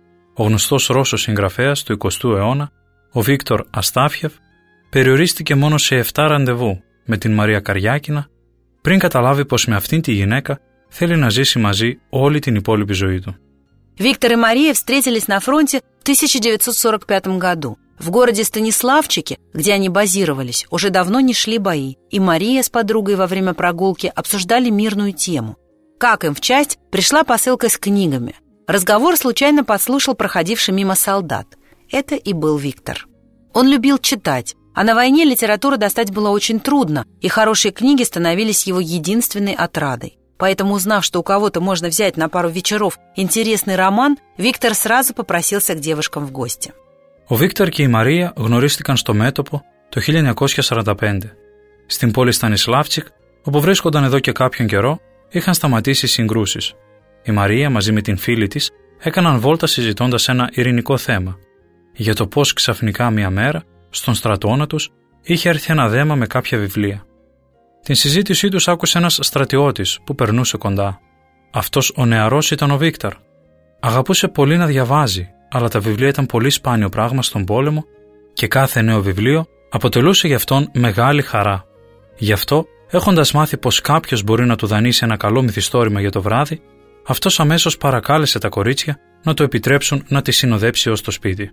Ο γνωστός Ρώσος συγγραφέας του εικοστού αιώνα, ο Βίκτορ Αστάφιεφ, περιορίστηκε μόνο σε εφτά ραντεβού με την Μαρία Καριάκινα πριν καταλάβει πως με αυτήν τη γυναίκα θέλει να ζήσει μαζί όλη την υπόλοιπη ζωή του. Виктор и Мария встретились на фронте в тысяча девятьсот сорок пятом году. В городе Станиславчике, где они базировались, уже давно не шли бои, и Мария с подругой во время прогулки обсуждали мирную тему. Как им в часть пришла посылка с книгами. Разговор случайно подслушал проходивший мимо солдат. Это и был Виктор. Он любил читать, а на войне литературу достать было очень трудно, и хорошие книги становились его единственной отрадой. Поэтому, узнав, что у кого-то можно взять на пару вечеров интересный роман, Виктор сразу попросился к девушкам в гости. Ο Βίκτορ και η Μαρία γνωρίστηκαν στο μέτωπο το χίλια εννιακόσια σαράντα πέντε. Στην πόλη Στανισλάβτσικ, όπου βρίσκονταν εδώ και κάποιον καιρό, είχαν σταματήσει οι συγκρούσεις. Η Μαρία μαζί με την φίλη της έκαναν βόλτα συζητώντας ένα ειρηνικό θέμα, για το πώς ξαφνικά μία μέρα, στον στρατόνα τους, είχε έρθει ένα δέμα με κάποια βιβλία. Την συζήτησή τους άκουσε ένας στρατιώτης που περνούσε κοντά. Αυτός ο νεαρός ήταν ο Βίκτορ. Αγαπούσε πολύ να διαβάζει, αλλά τα βιβλία ήταν πολύ σπάνιο πράγμα στον πόλεμο και κάθε νέο βιβλίο αποτελούσε για αυτόν μεγάλη χαρά. Γι' αυτό, έχοντας μάθει πως κάποιος μπορεί να του δανείσει ένα καλό μυθιστόρημα για το βράδυ, αυτός αμέσως παρακάλεσε τα κορίτσια να το επιτρέψουν να τη συνοδέψει ως το σπίτι.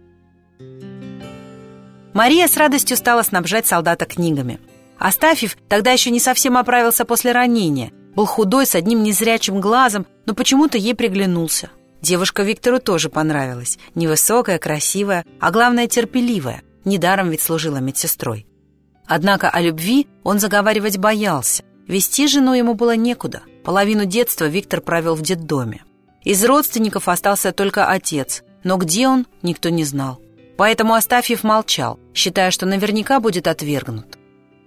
Мария с радостью стала снабжать солдата книгами. Астафьев тогда еще не совсем оправился после ранения, был худой, с одним незрячим глазом, но почему-то ей приглянулся. Девушка Виктору тоже понравилась, невысокая, красивая, а главное терпеливая, недаром ведь служила медсестрой. Однако о любви он заговаривать боялся, вести жену ему было некуда, половину детства Виктор провел в детдоме. Из родственников остался только отец, но где он, никто не знал. Поэтому Астафьев молчал, считая, что наверняка будет отвергнут.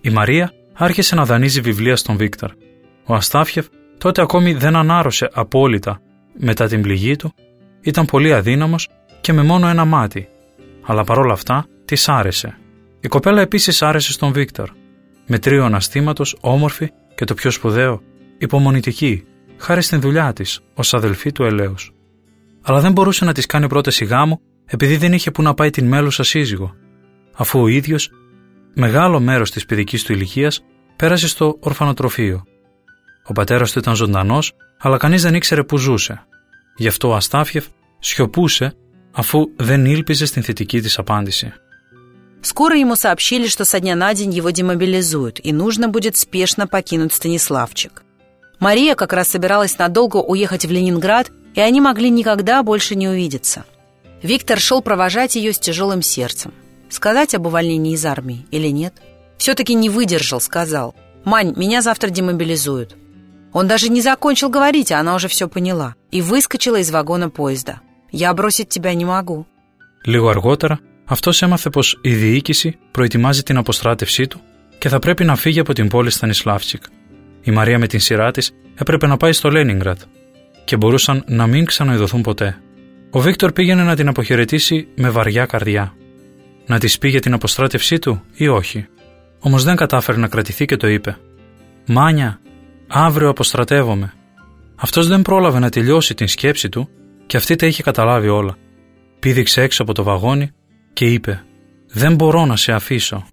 Η Μαρία άρχισε να δανείζει βιβλία στον Βίκτορ. Ο Αστάφιεφ τότε ακόμη δεν ανάρρωσε απόλυτα μετά την πληγή του, ήταν πολύ αδύναμος και με μόνο ένα μάτι, αλλά παρόλα αυτά της άρεσε. Η κοπέλα επίσης άρεσε στον Βίκτορ, με τρίο αναστήματος, όμορφη και το πιο σπουδαίο, υπομονητική, χάρη στην δουλειά της ως αδελφή του ελέους. Αλλά δεν μπορούσε να της κάνει πρόταση γάμου επειδή δεν είχε που να πάει την μέλουσα σύζυγο, αφού ο ίδιος μεγάλο μέρος της παιδικής του ηλικίας πέρασε στο ορφανοτροφείο. Ο πατέρας του ήταν ζωντανός, αλλά κανείς δεν ήξερε που ζούσε. Γι' αυτό ο Αστάφιεφ σιωπούσε, αφού δεν ήλπιζε στην θετική της απάντηση. Скоро ему сообщили, что со дня на день его демобилизуют, и нужно будет спешно покинуть Станиславчик. Мария как раз собиралась надолго уехать в Ленинград, и они могли никогда больше не увидеться. Виктор шел провожать ее с тяжелым сердцем. Сказать об увольнении из армии или нет? Все-таки не выдержал, сказал: «Мань, меня завтра демобилизуют». Он даже не закончил говорить, а она уже все поняла, и выскочила из вагона поезда. «Я бросить тебя не могу». Λίγο αργότερα, αυτός έμαθε πως η διοίκηση προετοιμάζει την αποστράτευσή του και θα πρέπει να φύγει από την πόλη Στανισλάβτσικ. Η Μαρία με την σειρά της έπρεπε να πάει στο Λένινγκραντ και μπορούσαν να μην ξαναειδωθούν ποτέ. Ο Βίκτορ πήγαινε να την αποχαιρετήσει με βαριά καρδιά. Να της πει για την αποστράτευσή του ή όχι. Όμως δεν κατάφερε να κρατηθεί και το είπε: «Μάνια, αύριο αποστρατεύομαι». Αυτός δεν πρόλαβε να τελειώσει την σκέψη του και αυτή τα είχε καταλάβει όλα. Πήδηξε έξω από το βαγόνι και είπε: «Δεν μπορώ να σε αφήσω».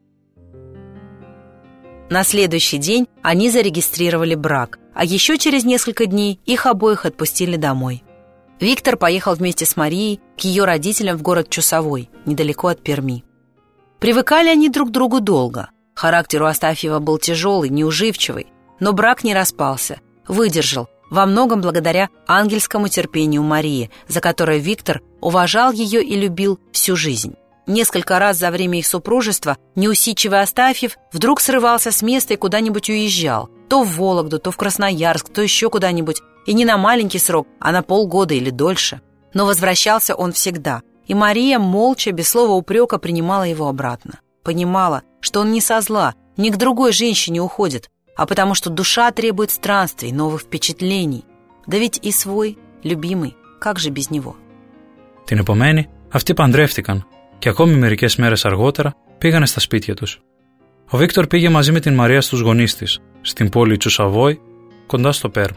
На следующий день они зарегистрировали брак, а еще через несколько дней их обоих отпустили домой. Виктор поехал вместе с Марией к ее родителям в город Чусовой, недалеко от Перми. Привыкали они друг к другу долго. Характер у Астафьева был тяжелый, неуживчивый, но брак не распался, выдержал, во многом благодаря ангельскому терпению Марии, за которое Виктор уважал ее и любил всю жизнь. Несколько раз за время их супружества неусидчивый Астафьев вдруг срывался с места и куда-нибудь уезжал, то в Вологду, то в Красноярск, то еще куда-нибудь, и не на маленький срок, а на полгода или дольше. Но возвращался он всегда, и Мария молча, без слова упрека, принимала его обратно. Понимала, что он не со зла, ни к другой женщине уходит, а потому что душа требует странствий, новых впечатлений. Да ведь и свой, любимый, как же без него. Την επομένη, αυτοί παντρεύτηκαν και ακόμη μερικές μέρες αργότερα πήγανε στα σπίτια τους. Ο Βίκτορ πήγε μαζί με την Μαρία στους γονείς της, στην πόλη Τσουσαβόη, κοντά στο Πέρμ.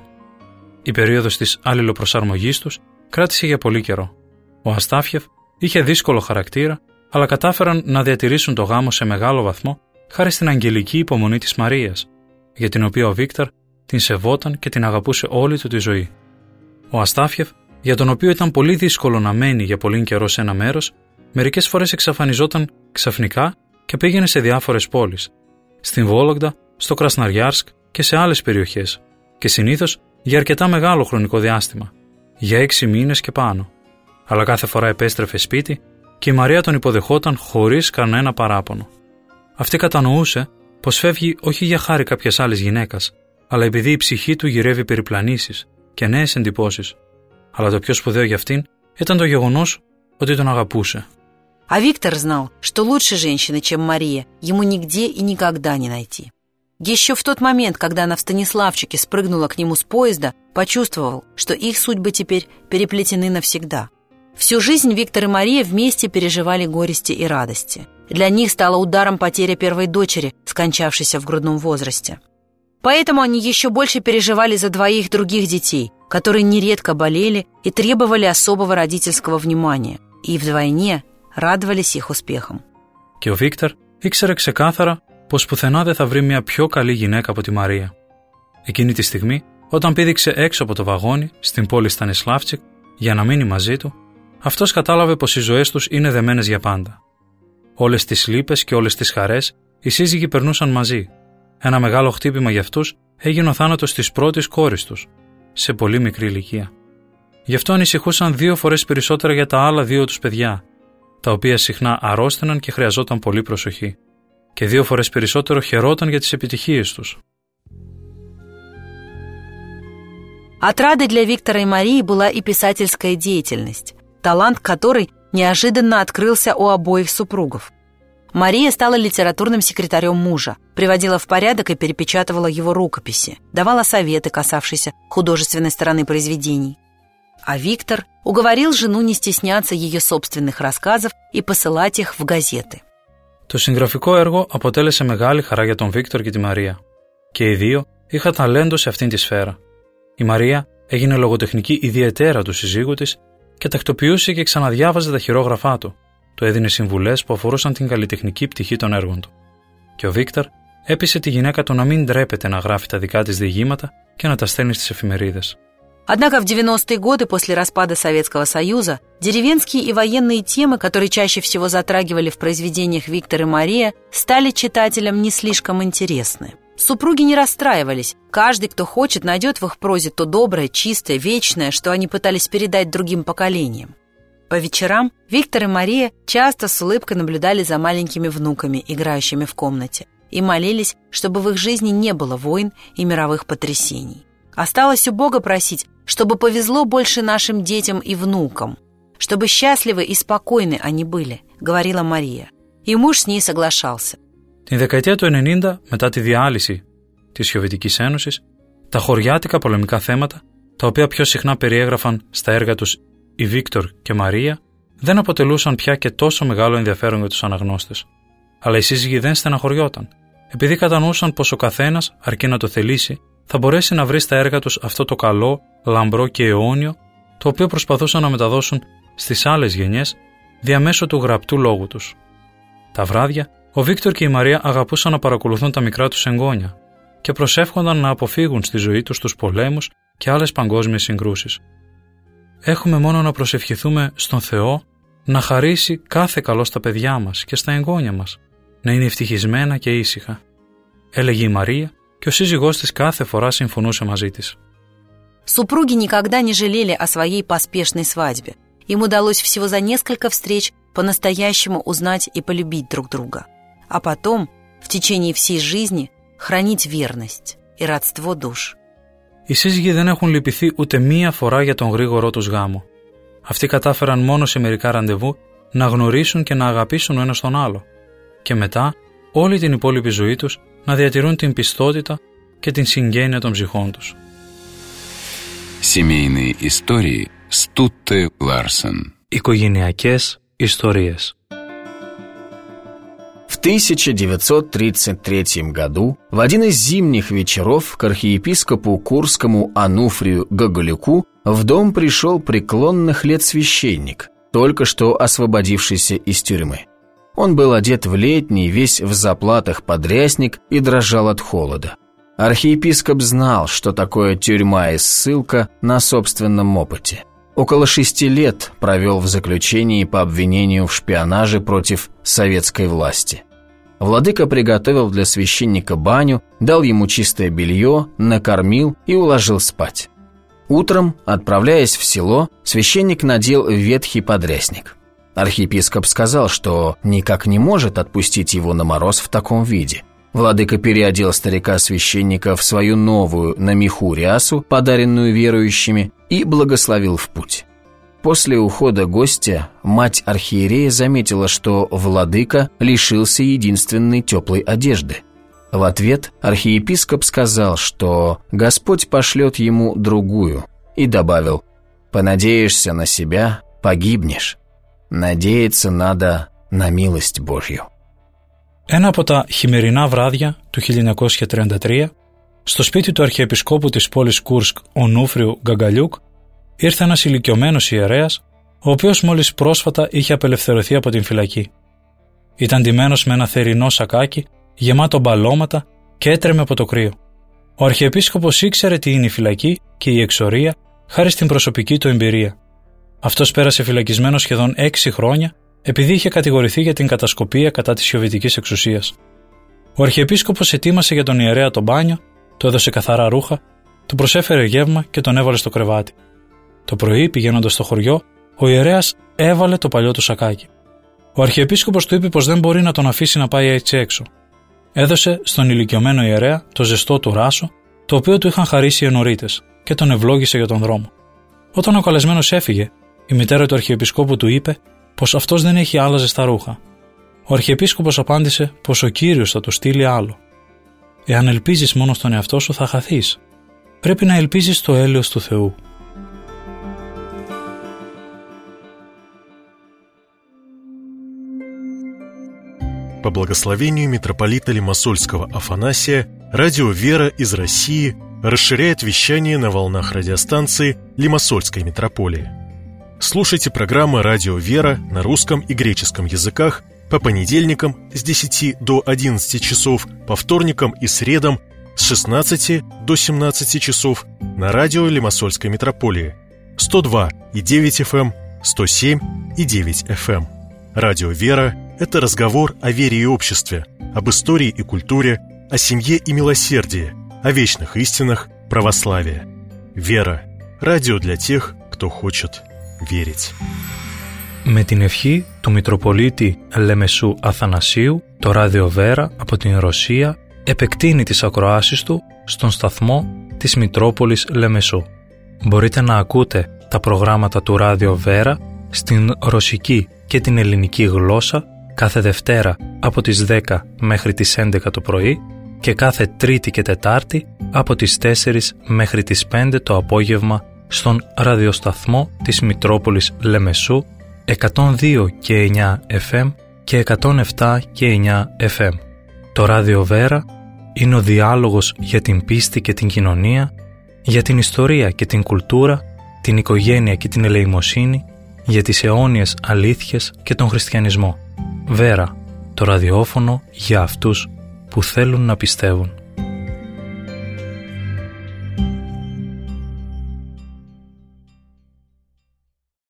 Η περίοδος της αλληλοπροσαρμογής τους κράτησε για πολύ καιρό. Ο Αστάφιεφ είχε δύσκολο χαρακτήρα, αλλά κατάφεραν να διατηρήσουν το γάμο σε μεγάλο βαθμό χάρη στην αγγελική υπομονή της Μαρίας, για την οποία ο Βίκτορ την σεβόταν και την αγαπούσε όλη του τη ζωή. Ο Αστάφιεφ, για τον οποίο ήταν πολύ δύσκολο να μένει για πολύ καιρό σε ένα μέρος, μερικές φορές εξαφανιζόταν ξαφνικά και πήγαινε σε διάφορες πόλεις, στην Βόλογδα, στο Κρασναριάρσκ και σε άλλες περιοχές, και συνήθως για αρκετά μεγάλο χρονικό διάστημα, για έξι μήνες και πάνω. Αλλά κάθε φορά επέστρεφε σπίτι και η Μαρία τον υποδεχόταν χωρίς κανένα παράπονο. Αυτή κατανοούσε πως φεύγει όχι για χάρη κάποιας άλλης γυναίκας, αλλά επειδή η ψυχή του γυρεύει περιπλανήσεις και νέες εντυπώσεις. Αλλά το πιο σπουδαίο για αυτήν ήταν το γεγονός ότι τον αγαπούσε. А Виктор знал, что лучше женщины, чем Мария, ему нигде и никогда не найти. Еще в тот момент, когда она в Станиславчике спрыгнула к нему с поезда, почувствовал, что их судьбы теперь переплетены навсегда. Всю жизнь Виктор и Мария вместе переживали горести и радости. Для них стала ударом потеря первой дочери, скончавшейся в грудном возрасте. Поэтому они еще больше переживали за двоих других детей, которые нередко болели и требовали особого родительского внимания, и вдвойне радовались их успехам. Και ο Βίκτορ ήξερε ξεκάθαρα πως πουθενά δεν θα βρει μια πιο καλή γυναίκα από τη Μαρία. Εκείνη τη στιγμή, όταν πήδηξε έξω από το βαγόνι στην πόλη Στανισλάβτσικ για να μείνει μαζί του, αυτός κατάλαβε πως οι ζωές τους είναι δεμένες για πάντα. Όλες τις λύπες και όλες τις χαρές οι σύζυγοι περνούσαν μαζί. Ένα μεγάλο χτύπημα για αυτούς έγινε ο θάνατος της πρώτης κόρης τους, σε πολύ μικρή ηλικία. Γι' αυτό ανησυχούσαν δύο φορές περισσότερα για τα άλλα δύο τους παιδιά, τα οποία συχνά αρρώστηναν και χρειαζόταν πολύ προσοχή, και δύο φορές περισσότερο χαιρόταν για τις επιτυχίες τους. Отрадой для Виктора и Марии была и писательская деятельность, талант которой неожиданно открылся у обоих супругов. Мария стала литературным секретарем мужа, приводила в порядок и перепечатывала его рукописи, давала советы, касавшиеся художественной стороны произведений. А Виктор уговорил жену не στесняться ее собственных рассказов и посылать их в газеты. Το συγγραφικό έργο αποτέλεσε μεγάλη χαρά για τον Βίκτορ και τη Μαρία. Και οι δύο είχαν ταλέντο σε αυτήν τη σφαίρα. Η Μαρία έγινε λογοτεχνική ιδιαιτέρα του συζύγου της και τακτοποιούσε και ξαναδιάβαζε τα χειρόγραφά του. Του έδινε συμβουλές που αφορούσαν την καλλιτεχνική πτυχή των έργων του. Και ο Βίκτορ έπεισε τη γυναίκα του να μην ντρέπεται να γράφει τα δικά της διηγήματα και να τα στέλνει στις εφημερίδες. Однако в девяностые годы после распада Советского Союза деревенские и военные темы, которые чаще всего затрагивали в произведениях Виктор и Мария, стали читателям не слишком интересны. Супруги не расстраивались. Каждый, кто хочет, найдет в их прозе то доброе, чистое, вечное, что они пытались передать другим поколениям. По вечерам Виктор и Мария часто с улыбкой наблюдали за маленькими внуками, играющими в комнате, и молились, чтобы в их жизни не было войн и мировых потрясений. Осталось у Бога просить, чтобы повезло больше нашим детям и внукам, чтобы счастливы и спокойны они были, говорила Мария. И муж с ней соглашался. Την δεκαετία του ενενήντα, μετά τη διάλυση της Σοβιετικής Ένωσης, τα χωριάτικα πολεμικά θέματα, τα οποία πιο συχνά περιέγραφαν στα έργα τους οι Βίκτορ και Μαρία, δεν αποτελούσαν πια και τόσο μεγάλο ενδιαφέρον για τους αναγνώστες. Αλλά οι σύζυγοι δεν στεναχωριόταν, επειδή κατανοούσαν πως ο καθένας, αρκεί να το θελήσει, θα μπορέσει να βρει στα έργα τους αυτό το καλό, λαμπρό και αιώνιο, το οποίο προσπαθούσαν να μεταδώσουν στις άλλες γενιές διαμέσου του γραπτού λόγου τους. Τα βράδια, ο Βίκτορ και η Μαρία αγαπούσαν να παρακολουθούν τα μικρά τους εγγόνια και προσεύχονταν να αποφύγουν στη ζωή τους τους πολέμους και άλλες παγκόσμιες συγκρούσεις. Έχουμε μόνο να προσευχηθούμε στον Θεό να χαρίσει κάθε καλό στα παιδιά μας και στα εγγόνια μας, να είναι ευτυχισμένα και ήσυχα, έλεγε η Μαρία και ο σύζυγός της κάθε φορά συμφωνούσε μαζί της. Супруги никогда не жалели о своей поспешной свадьбе. Им удалось всего за несколько встреч по-настоящему узнать и полюбить друг друга, а потом, в течение всей жизни, хранить верность и родство душ. Οι σύζυγοι δεν έχουν λυπηθεί ούτε μία φορά για τον γρήγορό τους γάμο. Αυτοί κατάφεραν μόνο σε μερικά ραντεβού να γνωρίσουν και να αγαπήσουν ο ένας τον άλλο και μετά όλη την υπόλοιπη ζωή τους να διατηρούν την πιστότητα και την συγγένεια των ψυχών τους. Семейные истории с Тутте Ларсен. Οικογενειακές ιστορίες. В тысяча девятьсот тридцать третьем году, в один из зимних вечеров, к архиепископу Курскому Ануфрию Гоголюку в дом пришел преклонных лет священник, только что освободившийся из тюрьмы. Он был одет в летний, весь в заплатах подрясник и дрожал от холода. Архиепископ знал, что такое тюрьма и ссылка на собственном опыте. Около шести лет провел в заключении по обвинению в шпионаже против советской власти. Владыка приготовил для священника баню, дал ему чистое белье, накормил и уложил спать. Утром, отправляясь в село, священник надел ветхий подрясник. Архиепископ сказал, что никак не может отпустить его на мороз в таком виде. Владыка переодел старика-священника в свою новую на меху рясу, подаренную верующими, и благословил в путь. После ухода гостя мать архиерея заметила, что владыка лишился единственной теплой одежды. В ответ архиепископ сказал, что Господь пошлет ему другую, и добавил: «Понадеешься на себя – погибнешь. Надеяться надо на милость Божью». Ένα από τα χειμερινά βράδια του χίλια εννιακόσια τριάντα τρία, στο σπίτι του Αρχιεπισκόπου της πόλης Κούρσκ, Ονούφριου Γκαγκαλιούκ, ήρθε ένας ηλικιωμένος ιερέας, ο οποίος μόλις πρόσφατα είχε απελευθερωθεί από την φυλακή. Ήταν ντυμένος με ένα θερινό σακάκι, γεμάτο μπαλώματα και έτρεμε από το κρύο. Ο Αρχιεπίσκοπος ήξερε τι είναι η φυλακή και η εξορία, χάρη στην προσωπική του εμπειρία. Αυτός πέρασε φυλακισμένος σχεδόν έξι χρόνια, επειδή είχε κατηγορηθεί για την κατασκοπία κατά της Σοβιετικής εξουσίας. Ο Αρχιεπίσκοπος ετοίμασε για τον ιερέα το μπάνιο, του έδωσε καθαρά ρούχα, του προσέφερε γεύμα και τον έβαλε στο κρεβάτι. Το πρωί, πηγαίνοντας στο χωριό, ο ιερέας έβαλε το παλιό του σακάκι. Ο Αρχιεπίσκοπος του είπε πως δεν μπορεί να τον αφήσει να πάει έτσι έξω. Έδωσε στον ηλικιωμένο ιερέα το ζεστό του ράσο, το οποίο του είχαν χαρίσει οι ενορίτες, και τον ευλόγησε για τον δρόμο. Όταν ο καλεσμένος έφυγε, η μητέρα του Αρχιεπισκόπου του είπε πως αυτός δεν έχει άλλα ζεστά ρούχα. Ο Αρχιεπίσκοπος απάντησε πως ο Κύριος θα το στείλει άλλο. Εάν ελπίζεις μόνο στον εαυτό σου θα χαθείς. Πρέπει να ελπίζεις στο έλεος του Θεού. По благословению митрополита Лимассольского Афанасия, радио «Вера» из России расширяет вещание на волнах радиостанции Лимассольской митрополии. Слушайте программы «Радио «Вера» на русском и греческом языках по понедельникам с десяти до одиннадцати часов, по вторникам и средам с шестнадцати до семнадцати часов на радио Лимассольской митрополии сто два и девять эф эм, сто семь и девять эф эм. Радио «Вера» — это разговор о вере и обществе, об истории и культуре, о семье и милосердии, о вечных истинах православия. «Вера» — радио для тех, кто хочет верить. Με την ευχή του Μητροπολίτη Λεμεσού Αθανασίου, το ράδιο Βέρα από την Ρωσία επεκτείνει τις ακροάσεις του στον σταθμό της Μητρόπολης Λεμεσού. Μπορείτε να ακούτε τα προγράμματα του ράδιο Βέρα στην ρωσική και την ελληνική γλώσσα κάθε Δευτέρα από τις δέκα μέχρι τις έντεκα το πρωί και κάθε Τρίτη και Τετάρτη από τις τέσσερις μέχρι τις πέντε το απόγευμα στον ραδιοσταθμό της Μητρόπολης Λεμεσού εκατόν δύο και εννιά εφ εμ και εκατόν επτά και εννιά εφ εμ. Το ράδιο Βέρα είναι ο διάλογος για την πίστη και την κοινωνία, για την ιστορία και την κουλτούρα, την οικογένεια και την ελεημοσύνη, για τις αιώνιες αλήθειες και τον χριστιανισμό. Βέρα, το ραδιόφωνο για αυτούς που θέλουν να πιστεύουν.